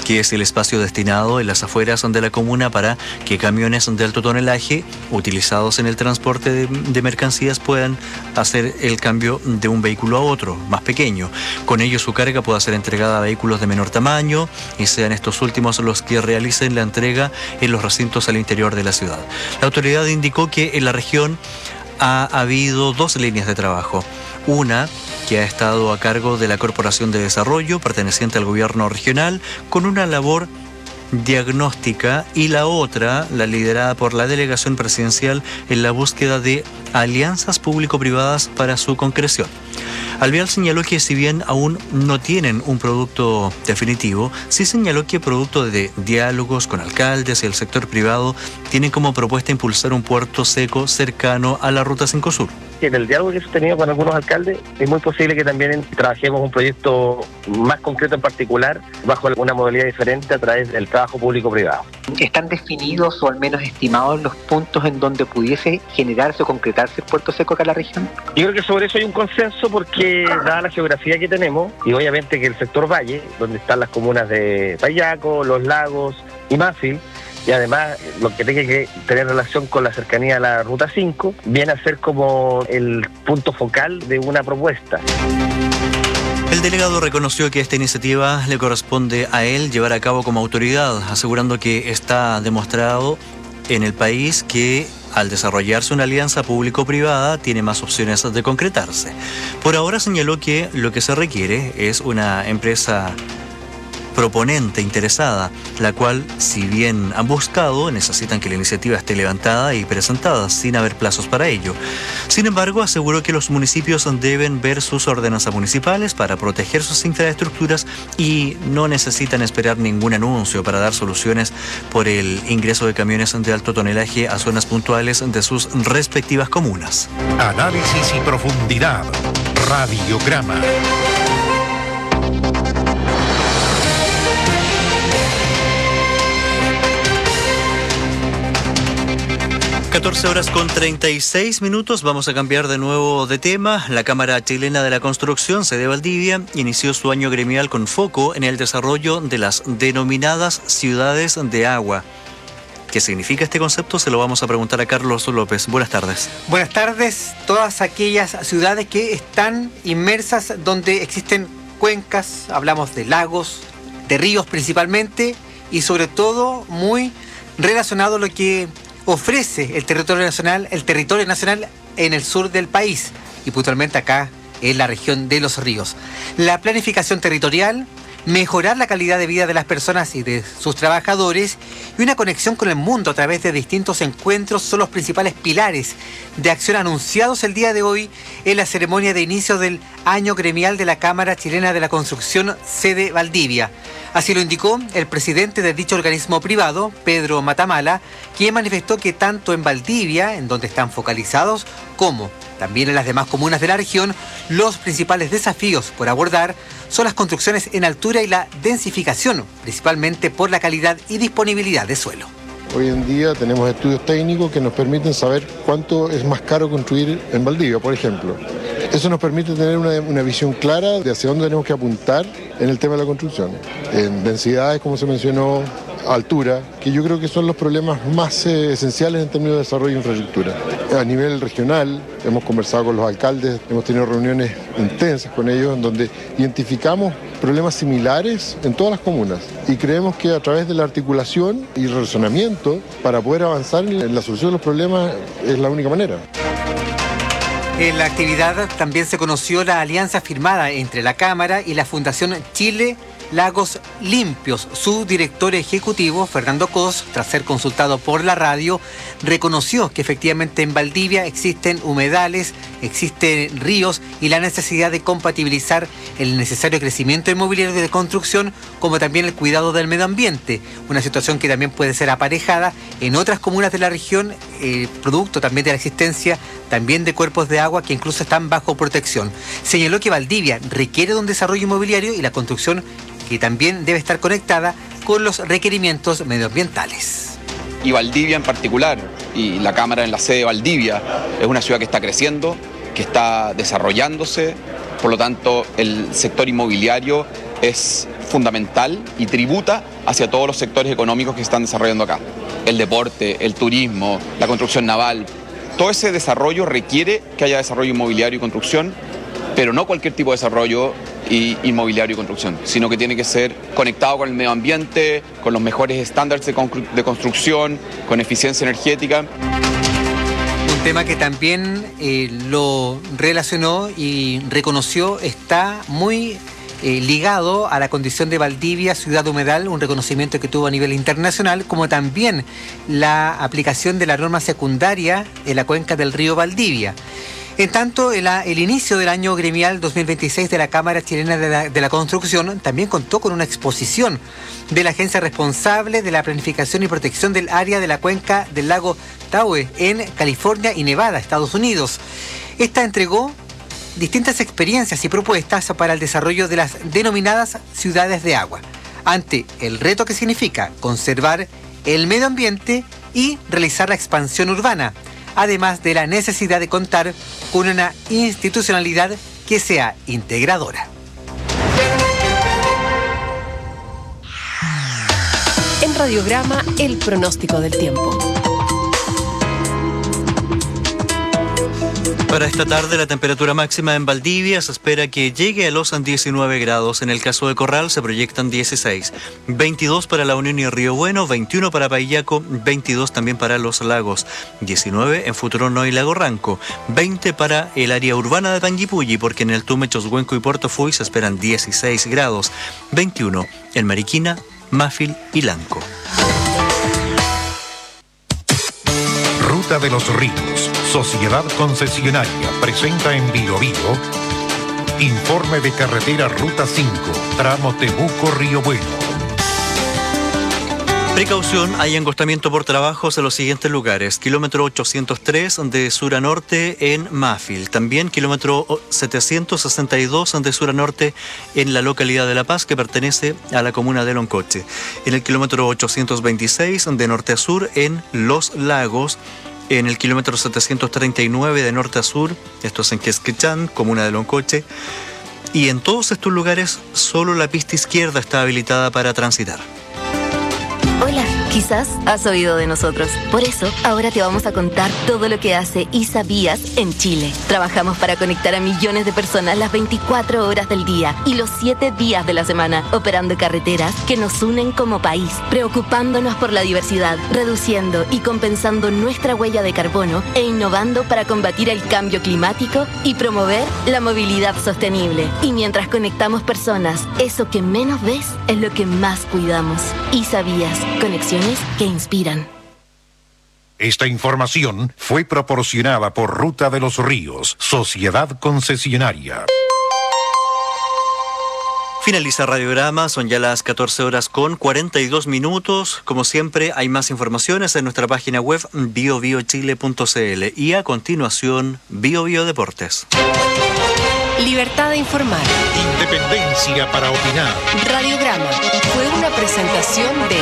que es el espacio destinado en las afueras de la comuna para que camiones de alto tonelaje utilizados en el transporte de, de mercancías puedan hacer el cambio de un vehículo a otro, más pequeño. Con ello su carga pueda ser entregada a vehículos de menor tamaño y sean estos últimos los que realicen la entrega en los recintos al interior de la ciudad. La autoridad indicó que en la región ha habido dos líneas de trabajo. Una que ha estado a cargo de la Corporación de Desarrollo, perteneciente al gobierno regional, con una labor diagnóstica, y la otra, la liderada por la delegación presidencial en la búsqueda de alianzas público-privadas para su concreción. Alvear señaló que si bien aún no tienen un producto definitivo, sí señaló que producto de diálogos con alcaldes y el sector privado tienen como propuesta impulsar un puerto seco cercano a la Ruta cinco Sur. En el diálogo que he tenido con algunos alcaldes, es muy posible que también trabajemos un proyecto más concreto en particular, bajo una modalidad diferente a través del trabajo público-privado. ¿Están definidos o al menos estimados los puntos en donde pudiese generarse o concretarse el puerto seco acá en la región? Yo creo que sobre eso hay un consenso porque, dada la geografía que tenemos, y obviamente que el sector valle, donde están las comunas de Payaco, Los Lagos y Mafil, y además lo que tiene que tener relación con la cercanía a la Ruta cinco, viene a ser como el punto focal de una propuesta. El delegado reconoció que esta iniciativa le corresponde a él llevar a cabo como autoridad, asegurando que está demostrado en el país que al desarrollarse una alianza público-privada tiene más opciones de concretarse. Por ahora señaló que lo que se requiere es una empresa proponente, interesada, la cual, si bien han buscado, necesitan que la iniciativa esté levantada y presentada sin haber plazos para ello. Sin embargo, aseguró que los municipios deben ver sus ordenanzas municipales para proteger sus infraestructuras y no necesitan esperar ningún anuncio para dar soluciones por el ingreso de camiones de alto tonelaje a zonas puntuales de sus respectivas comunas. Análisis y profundidad. Radiograma. catorce horas con treinta y seis minutos, vamos a cambiar de nuevo de tema. La Cámara Chilena de la Construcción, sede Valdivia, inició su año gremial con foco en el desarrollo de las denominadas ciudades de agua. ¿Qué significa este concepto? Se lo vamos a preguntar a Carlos López. Buenas tardes. Buenas tardes. Todas aquellas ciudades que están inmersas donde existen cuencas, hablamos de lagos, de ríos principalmente, y sobre todo muy relacionado a lo que ofrece el territorio nacional, el territorio nacional en el sur del país y puntualmente acá en la región de los ríos. La planificación territorial, mejorar la calidad de vida de las personas y de sus trabajadores y una conexión con el mundo a través de distintos encuentros son los principales pilares de acción anunciados el día de hoy en la ceremonia de inicio del año gremial de la Cámara Chilena de la Construcción, sede Valdivia. Así lo indicó el presidente de dicho organismo privado, Pedro Matamala, quien manifestó que tanto en Valdivia, en donde están focalizados, como también en las demás comunas de la región, los principales desafíos por abordar son las construcciones en altura y la densificación, principalmente por la calidad y disponibilidad de suelo. Hoy en día tenemos estudios técnicos que nos permiten saber cuánto es más caro construir en Valdivia, por ejemplo. Eso nos permite tener una, una visión clara de hacia dónde tenemos que apuntar en el tema de la construcción. En densidades, como se mencionó, altura, que yo creo que son los problemas más eh, esenciales en términos de desarrollo de infraestructura. A nivel regional, hemos conversado con los alcaldes, hemos tenido reuniones intensas con ellos en donde identificamos problemas similares en todas las comunas y creemos que a través de la articulación y razonamiento para poder avanzar en la solución de los problemas es la única manera. En la actividad también se conoció la alianza firmada entre la Cámara y la Fundación Chile Lagos Limpios. Su director ejecutivo, Fernando Cos, tras ser consultado por la radio, reconoció que efectivamente en Valdivia existen humedales, existen ríos y la necesidad de compatibilizar el necesario crecimiento inmobiliario de construcción como también el cuidado del medio ambiente, una situación que también puede ser aparejada en otras comunas de la región, eh, producto también de la existencia también de cuerpos de agua que incluso están bajo protección. Señaló que Valdivia requiere de un desarrollo inmobiliario y la construcción que también debe estar conectada con los requerimientos medioambientales. Y Valdivia en particular, y la Cámara en la sede de Valdivia, es una ciudad que está creciendo, que está desarrollándose, por lo tanto el sector inmobiliario es fundamental y tributa hacia todos los sectores económicos que se están desarrollando acá. El deporte, el turismo, la construcción naval, todo ese desarrollo requiere que haya desarrollo inmobiliario y construcción, pero no cualquier tipo de desarrollo y inmobiliario y construcción, sino que tiene que ser conectado con el medio ambiente, con los mejores estándares de, constru- de construcción, con eficiencia energética. Un tema que también eh, lo relacionó y reconoció está muy eh, ligado a la condición de Valdivia, ciudad humedal, un reconocimiento que tuvo a nivel internacional, como también la aplicación de la norma secundaria en la cuenca del río Valdivia. En tanto, el, el inicio del año gremial dos mil veintiséis de la Cámara Chilena de la, de la Construcción también contó con una exposición de la agencia responsable de la planificación y protección del área de la cuenca del lago Tahoe en California y Nevada, Estados Unidos. Esta entregó distintas experiencias y propuestas para el desarrollo de las denominadas ciudades de agua, ante el reto que significa conservar el medio ambiente y realizar la expansión urbana, además de la necesidad de contar con una institucionalidad que sea integradora. En Radiograma, el pronóstico del tiempo. Para esta tarde la temperatura máxima en Valdivia se espera que llegue a los diecinueve grados. En el caso de Corral se proyectan dieciséis. veintidós para La Unión y Río Bueno, veintiuno para Paillaco, veintidós también para Los Lagos, diecinueve en Futurono y Lago Ranco, veinte para el área urbana de Panguipulli, porque en el Tume, Choshuenco y Puerto Fuy se esperan dieciséis grados, veintiuno en Mariquina, Mafil y Lanco. Ruta de los Ríos, Sociedad Concesionaria, presenta en Bio Bio informe de carretera Ruta cinco, tramo Temuco-Río Bueno. Precaución, hay engostamiento por trabajos en los siguientes lugares. Kilómetro ochocientos tres de sur a norte en Mafil. También kilómetro setecientos sesenta y dos de sur a norte en la localidad de La Paz, que pertenece a la comuna de Loncoche. En el kilómetro ochocientos veintiséis de norte a sur en Los Lagos. En el kilómetro setecientos treinta y nueve de norte a sur, esto es en Quezquechán, comuna de Loncoche. Y en todos estos lugares solo la pista izquierda está habilitada para transitar. Hola, quizás has oído de nosotros. Por eso, ahora te vamos a contar todo lo que hace ISABías en Chile. Trabajamos para conectar a millones de personas las veinticuatro horas del día y los siete días de la semana, operando carreteras que nos unen como país, preocupándonos por la diversidad, reduciendo y compensando nuestra huella de carbono e innovando para combatir el cambio climático y promover la movilidad sostenible. Y mientras conectamos personas, eso que menos ves es lo que más cuidamos. ISABías. Conexiones que inspiran. Esta información fue proporcionada por Ruta de los Ríos, Sociedad Concesionaria. Finaliza Radiograma, son ya las catorce horas con cuarenta y dos minutos. Como siempre, hay más informaciones en nuestra página web bio bio chile punto c l y a continuación, Bio Bio Deportes. Libertad de informar. Independencia para opinar. Radiograma fue una presentación de...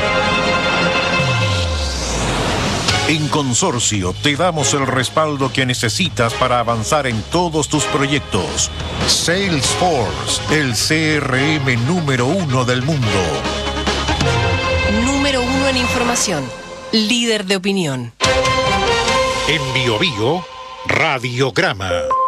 En Consorcio te damos el respaldo que necesitas para avanzar en todos tus proyectos. Salesforce, el C R M número uno del mundo. Número uno en información. Líder de opinión. En Bio Bio, Radiograma.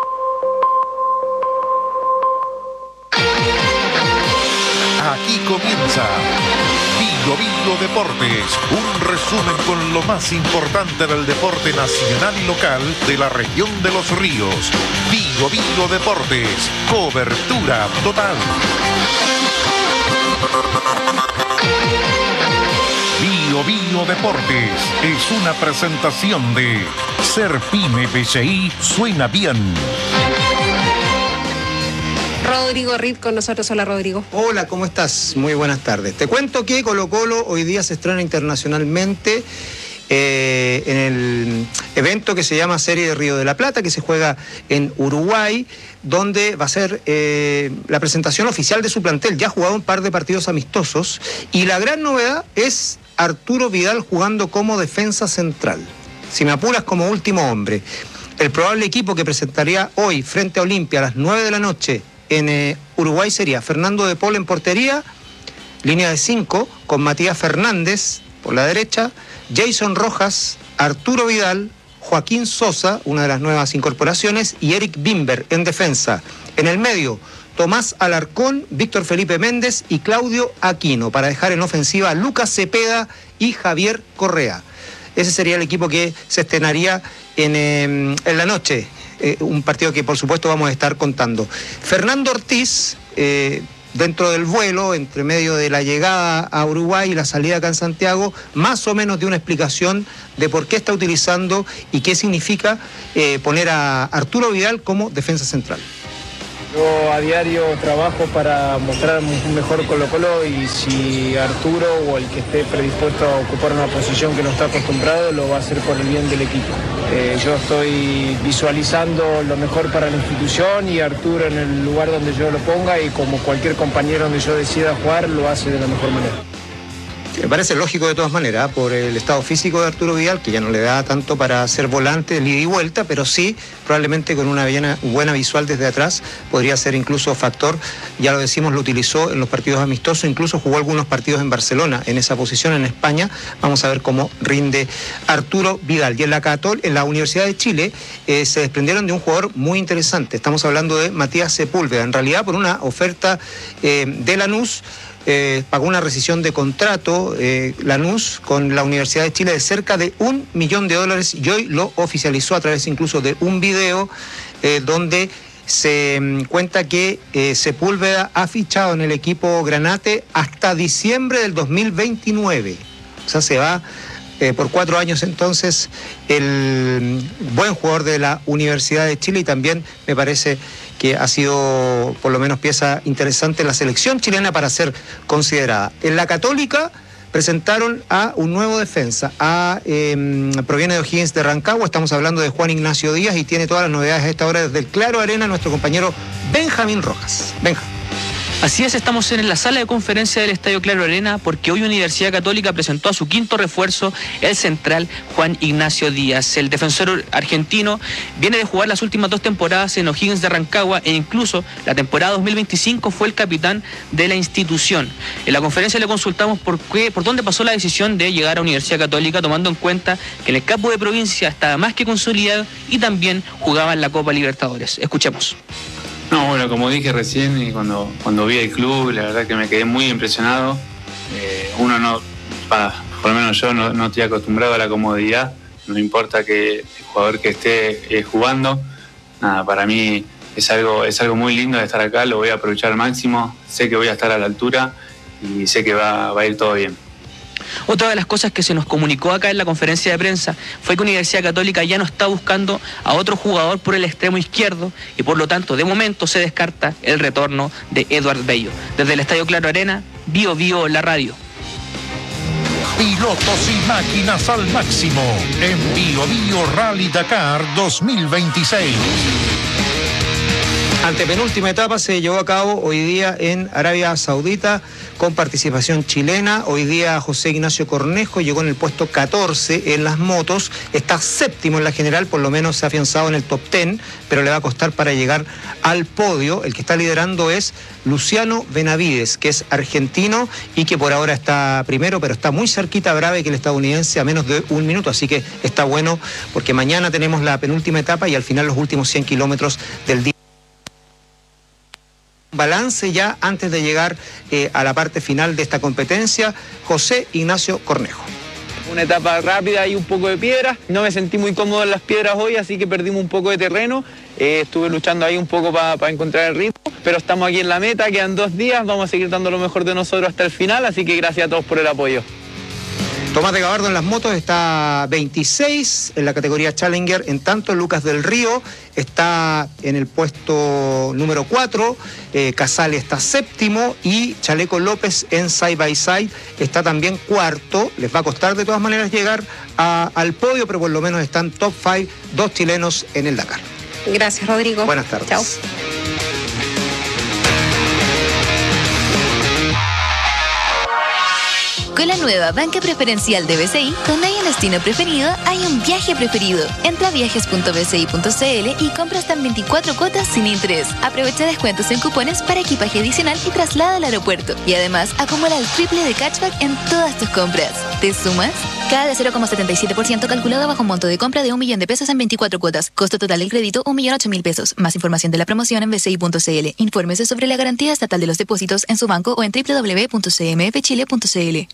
Aquí comienza Bio Bio Deportes, un resumen con lo más importante del deporte nacional y local de la región de los ríos. Bio Bio Deportes, cobertura total. Bio Bio Deportes es una presentación de Ser Pyme B C I suena bien. Rodrigo Rip con nosotros. Hola, Rodrigo. Hola, ¿cómo estás? Muy buenas tardes. Te cuento que Colo Colo hoy día se estrena internacionalmente eh, en el evento que se llama Serie de Río de la Plata, que se juega en Uruguay, donde va a ser eh, la presentación oficial de su plantel. Ya ha jugado un par de partidos amistosos y la gran novedad es Arturo Vidal jugando como defensa central. Si me apuras, como último hombre. El probable equipo que presentaría hoy frente a Olimpia a las nueve de la noche en eh, Uruguay sería Fernando de Paul en portería, línea de cinco, con Matías Fernández por la derecha, Jason Rojas, Arturo Vidal, Joaquín Sosa, una de las nuevas incorporaciones, y Eric Bimber en defensa. En el medio, Tomás Alarcón, Víctor Felipe Méndez y Claudio Aquino, para dejar en ofensiva a Lucas Cepeda y Javier Correa. Ese sería el equipo que se estrenaría en, eh, en la noche, eh, un partido que por supuesto vamos a estar contando. Fernando Ortiz, eh, dentro del vuelo, entre medio de la llegada a Uruguay y la salida acá en Santiago, más o menos de una explicación de por qué está utilizando y qué significa eh, poner a Arturo Vidal como defensa central. Yo a diario trabajo para mostrar un mejor Colo-Colo y si Arturo o el que esté predispuesto a ocupar una posición que no está acostumbrado lo va a hacer por el bien del equipo. Eh, yo estoy visualizando lo mejor para la institución y Arturo en el lugar donde yo lo ponga y como cualquier compañero donde yo decida jugar lo hace de la mejor manera. Me parece lógico de todas maneras, por el estado físico de Arturo Vidal, que ya no le da tanto para ser volante, de ida y vuelta, pero sí, probablemente con una buena, buena visual desde atrás, podría ser incluso factor, ya lo decimos, lo utilizó en los partidos amistosos, incluso jugó algunos partidos en Barcelona, en esa posición en España. Vamos a ver cómo rinde Arturo Vidal. Y en la, Catol en la Universidad de Chile eh, se desprendieron de un jugador muy interesante, estamos hablando de Matías Sepúlveda, en realidad por una oferta eh, de Lanús. Eh, pagó una rescisión de contrato eh, Lanús con la Universidad de Chile de cerca de un millón de dólares y hoy lo oficializó a través incluso de un video eh, donde se um, cuenta que eh, Sepúlveda ha fichado en el equipo Granate hasta diciembre del dos mil veintinueve. O sea, se va eh, por cuatro años entonces el buen jugador de la Universidad de Chile y también me parece que ha sido por lo menos pieza interesante en la selección chilena para ser considerada. En la Católica presentaron a un nuevo defensa, a eh, proviene de O'Higgins de Rancagua, estamos hablando de Juan Ignacio Díaz y tiene todas las novedades a esta hora desde el Claro Arena nuestro compañero Benjamín Rojas. Benja. Así es, estamos en la sala de conferencia del Estadio Claro Arena porque hoy Universidad Católica presentó a su quinto refuerzo, el central Juan Ignacio Díaz. El defensor argentino viene de jugar las últimas dos temporadas en O'Higgins de Rancagua e incluso la temporada dos mil veinticinco fue el capitán de la institución. En la conferencia le consultamos por qué, por dónde pasó la decisión de llegar a Universidad Católica, tomando en cuenta que en el campo de provincia estaba más que consolidado y también jugaba en la Copa Libertadores. Escuchemos. No, bueno, como dije recién, y cuando, cuando vi el club, la verdad que me quedé muy impresionado. Eh, uno no, pa, por lo menos yo no, no estoy acostumbrado a la comodidad, no importa que el jugador que esté eh, jugando. Nada, para mí es algo, es algo muy lindo de estar acá, lo voy a aprovechar al máximo, sé que voy a estar a la altura y sé que va, va a ir todo bien. Otra de las cosas que se nos comunicó acá en la conferencia de prensa fue que Universidad Católica ya no está buscando a otro jugador por el extremo izquierdo y por lo tanto de momento se descarta el retorno de Eduard Bello. Desde el Estadio Claro Arena, Bio Bio la radio. Pilotos y máquinas al máximo en Bio Bio Rally Dakar dos mil veintiséis. Antepenúltima etapa se llevó a cabo hoy día en Arabia Saudita con participación chilena. Hoy día José Ignacio Cornejo llegó en el puesto catorce en las motos. Está séptimo en la general, por lo menos se ha afianzado en el top diez, pero le va a costar para llegar al podio. El que está liderando es Luciano Benavides, que es argentino y que por ahora está primero, pero está muy cerquita a Brave, que el estadounidense, a menos de un minuto. Así que está bueno porque mañana tenemos la penúltima etapa y al final los últimos cien kilómetros del día. Balance ya antes de llegar eh, a la parte final de esta competencia, José Ignacio Cornejo. Una etapa rápida y un poco de piedra, no me sentí muy cómodo en las piedras hoy, así que perdimos un poco de terreno, eh, estuve luchando ahí un poco para pa encontrar el ritmo, pero estamos aquí en la meta, quedan dos días, vamos a seguir dando lo mejor de nosotros hasta el final, así que gracias a todos por el apoyo. Tomás de Gabardo en las motos está veintiséis en la categoría Challenger, en tanto Lucas del Río está en el puesto número cuatro, eh, Casale está séptimo y Chaleco López en Side by Side está también cuarto. Les va a costar de todas maneras llegar a, al podio, pero por lo menos están top cinco, dos chilenos en el Dakar. Gracias, Rodrigo. Buenas tardes. Chao. Con la nueva banca preferencial de B C I, donde hay un destino preferido, hay un viaje preferido. Entra a viajes punto b c i punto c l y compra hasta en veinticuatro cuotas sin interés. Aprovecha descuentos en cupones para equipaje adicional y traslada al aeropuerto. Y además, acumula el triple de cashback en todas tus compras. ¿Te sumas? Cada de cero coma setenta y siete por ciento calculado bajo un monto de compra de un millón de pesos en veinticuatro cuotas. Costo total del crédito, un millón ocho mil pesos. Más información de la promoción en b c i punto c l. Infórmese sobre la garantía estatal de los depósitos en su banco o en w w w punto c m f chile punto c l.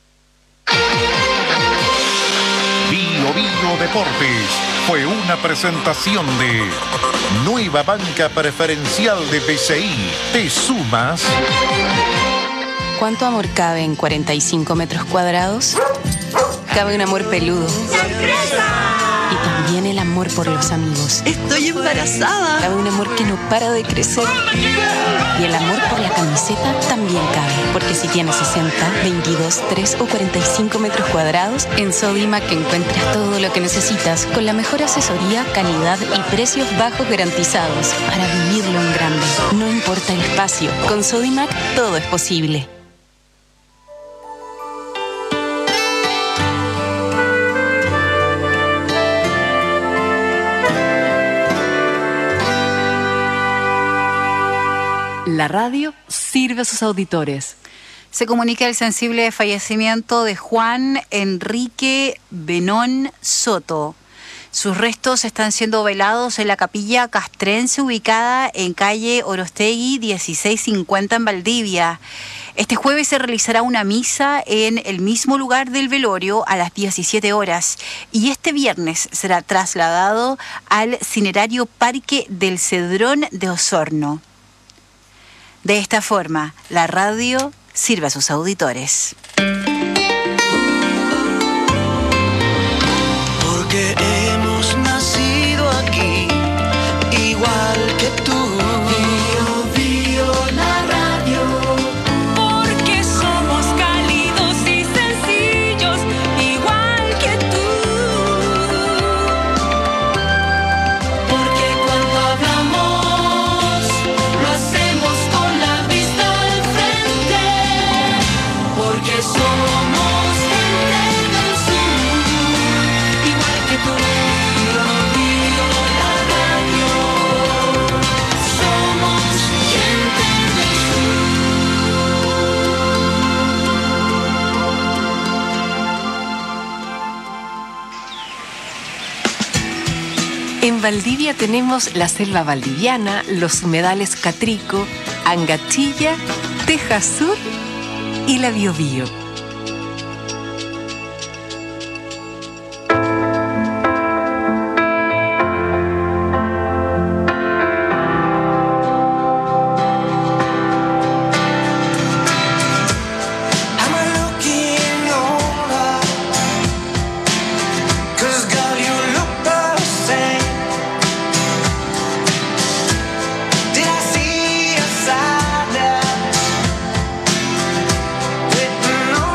Bio Bio Deportes fue una presentación de Nueva Banca Preferencial de B C I. ¿Te sumas? ¿Cuánto amor cabe en cuarenta y cinco metros cuadrados? Cabe un amor peludo. Y también el amor por los amigos. ¡Estoy embarazada! Cabe un amor que no para de crecer. Y el amor por la camiseta también cabe. Porque si tienes sesenta, veintidós, tres o cuarenta y cinco metros cuadrados, en Sodimac encuentras todo lo que necesitas con la mejor asesoría, calidad y precios bajos garantizados para vivirlo en grande. No importa el espacio, con Sodimac todo es posible. La radio sirve a sus auditores. Se comunica el sensible fallecimiento de Juan Enrique Benón Soto. Sus restos están siendo velados en la capilla castrense ubicada en calle Orostegui dieciséis cincuenta en Valdivia. Este jueves se realizará una misa en el mismo lugar del velorio a las diecisiete horas y este viernes será trasladado al cinerario Parque del Cedrón de Osorno. De esta forma, la radio sirve a sus auditores. Porque hemos nacido aquí, igual que tú. Bio, bio, la radio. Porque somos cálidos y sencillos, igual que tú. Porque cuando hablamos, lo hacemos con la vista al frente. Porque somos gente del sur, igual que tú. Bio, bio, la radio. Somos gente del En Valdivia tenemos la selva valdiviana, los humedales Catrico, Angachilla, Teja Sur y la Biobío. no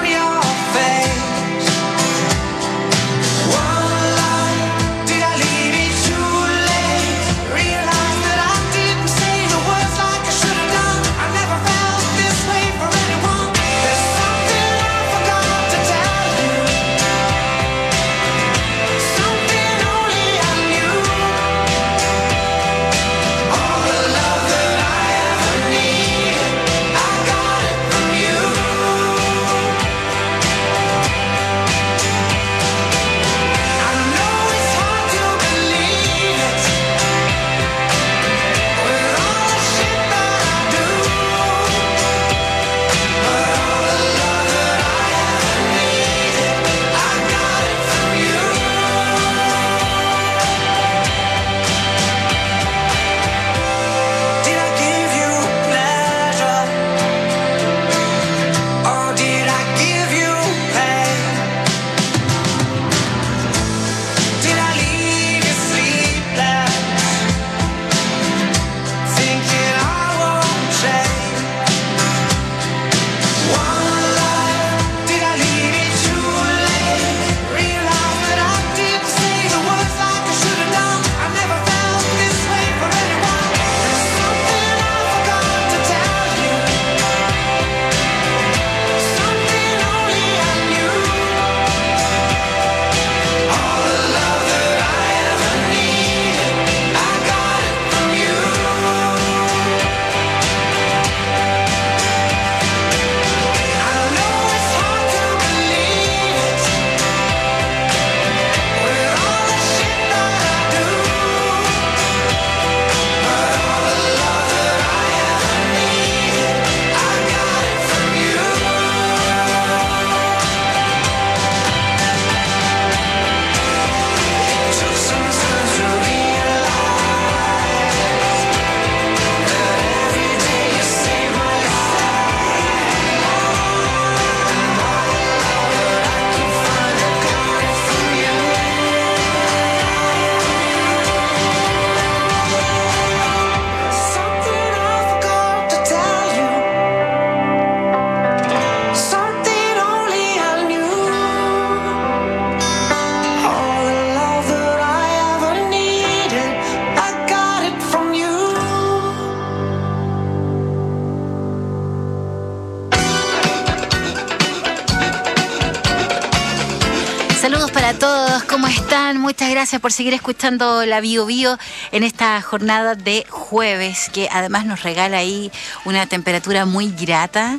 Saludos para todos, ¿cómo están? Muchas gracias por seguir escuchando la Bio Bio en esta jornada de jueves, que además nos regala ahí una temperatura muy grata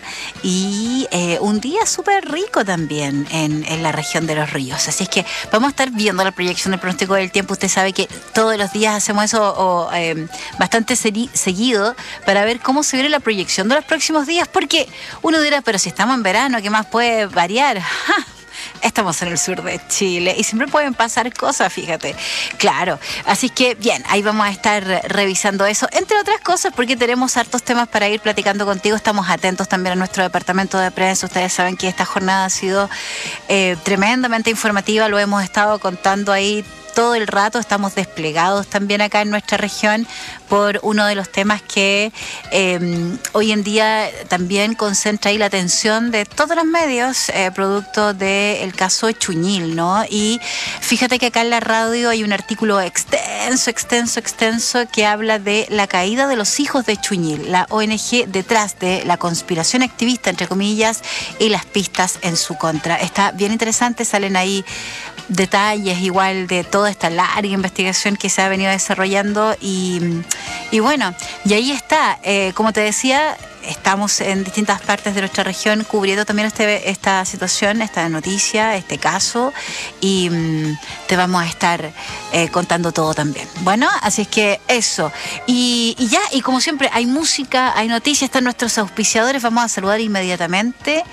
y eh, un día súper rico también en, en la región de Los Ríos. Así es que vamos a estar viendo la proyección del pronóstico del tiempo. Usted sabe que todos los días hacemos eso o, eh, bastante seri- seguido para ver cómo se viene la proyección de los próximos días, porque uno dirá, pero si estamos en verano, ¿qué más puede variar? ¡Ja! Estamos en el sur de Chile y siempre pueden pasar cosas, fíjate. Claro, así que bien, ahí vamos a estar revisando eso, entre otras cosas, porque tenemos hartos temas para ir platicando contigo. Estamos atentos también a nuestro departamento de prensa. Ustedes saben que esta jornada ha sido eh, tremendamente informativa, lo hemos estado contando ahí todo el rato. Estamos desplegados también acá en nuestra región por uno de los temas que eh, hoy en día también concentra ahí la atención de todos los medios, eh, producto del caso Chuñil, ¿no? Y fíjate que acá en la radio hay un artículo extenso, extenso, extenso que habla de la caída de los hijos de Chuñil, la O N G detrás de la conspiración activista, entre comillas, y las pistas en su contra. Está bien interesante, salen ahí detalles igual de toda esta larga investigación que se ha venido desarrollando y, y bueno, y ahí está, eh, como te decía, estamos en distintas partes de nuestra región cubriendo también este, esta situación, esta noticia, este caso, y mm, te vamos a estar eh, contando todo también. Bueno, así es que eso. Y, y ya, y como siempre, hay música, hay noticias, están nuestros auspiciadores. Vamos a saludar inmediatamente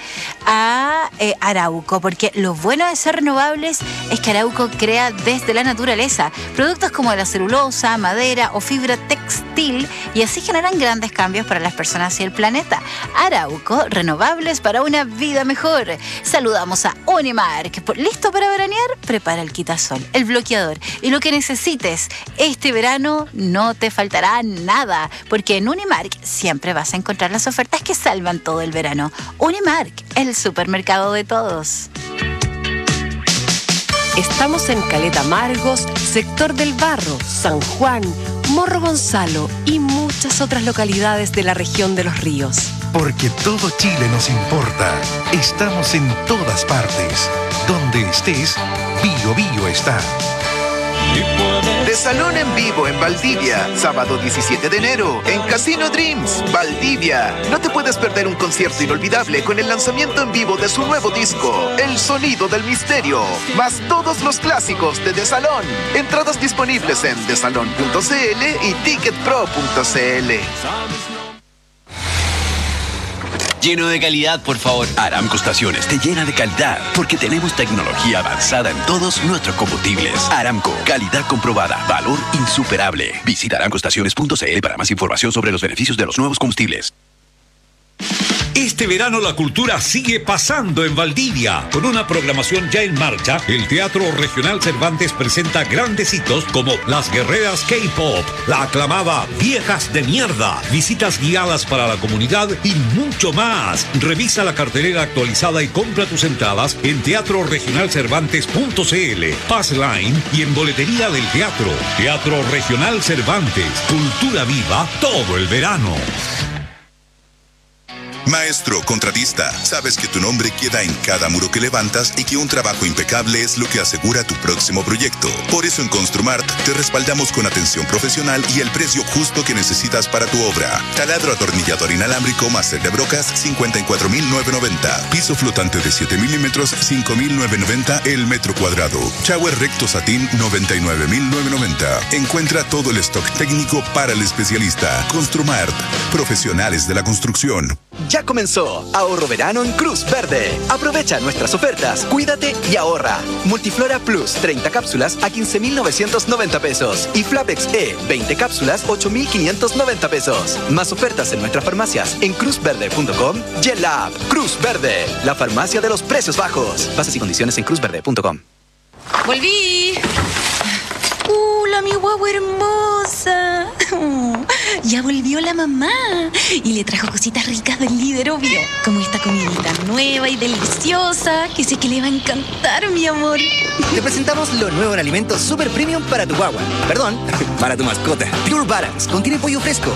a eh, Arauco, porque lo bueno de ser renovables es que Arauco crea desde la naturaleza productos como la celulosa, madera o fibra textil, y así generan grandes cambios para las personas y el planeta. Arauco, renovables para una vida mejor. Saludamos a Unimark. ¿Listo para veranear? Prepara el quitasol, el bloqueador y lo que necesites. Este verano no te faltará nada, porque en Unimark siempre vas a encontrar las ofertas que salvan todo el verano. Unimark, el supermercado de todos. Estamos en Caleta Amargos, Sector del Barro, San Juan, Morro Gonzalo y muchas otras localidades de la región de Los Ríos. Porque todo Chile nos importa. Estamos en todas partes. Donde estés, Bio Bio está. De Salón en Vivo en Valdivia, sábado diecisiete de enero, en Casino Dreams, Valdivia. No te puedes perder un concierto inolvidable con el lanzamiento en vivo de su nuevo disco, El Sonido del Misterio, más todos los clásicos de De Salón. Entradas disponibles en desalón punto c l y ticket pro punto c l. Lleno de calidad, por favor. Aramco Estaciones te llena de calidad porque tenemos tecnología avanzada en todos nuestros combustibles. Aramco, calidad comprobada, valor insuperable. Visita aramco estaciones punto c l para más información sobre los beneficios de los nuevos combustibles. Este verano la cultura sigue pasando en Valdivia. Con una programación ya en marcha, el Teatro Regional Cervantes presenta grandes hitos como Las Guerreras K-Pop, la aclamada Viejas de Mierda, visitas guiadas para la comunidad y mucho más. Revisa la cartelera actualizada y compra tus entradas en teatro regional cervantes punto c l, Passline y en boletería del teatro. Teatro Regional Cervantes, cultura viva todo el verano. Maestro contratista, sabes que tu nombre queda en cada muro que levantas y que un trabajo impecable es lo que asegura tu próximo proyecto. Por eso en Construmart te respaldamos con atención profesional y el precio justo que necesitas para tu obra. Taladro atornillador inalámbrico máster de brocas cincuenta y cuatro mil novecientos noventa. Piso flotante de siete milímetros cinco mil novecientos noventa el metro cuadrado. Shower recto satín noventa y nueve mil novecientos noventa. Encuentra todo el stock técnico para el especialista. Construmart, profesionales de la construcción. Ya comenzó Ahorro Verano en Cruz Verde. Aprovecha nuestras ofertas, cuídate y ahorra. Multiflora Plus, treinta cápsulas a quince mil novecientos noventa pesos. Y Flapex E, veinte cápsulas, ocho mil quinientos noventa pesos. Más ofertas en nuestras farmacias en cruz verde punto com y en la app Cruz Verde, la farmacia de los precios bajos. Bases y condiciones en cruz verde punto com. Volví. ¡Hola, mi guagua hermosa! Oh, ya volvió la mamá y le trajo cositas ricas del líder, obvio. Como esta comidita nueva y deliciosa que sé que le va a encantar, mi amor. Te presentamos lo nuevo en alimentos super premium para tu guagua. Perdón, para tu mascota. Pure Balance contiene pollo fresco,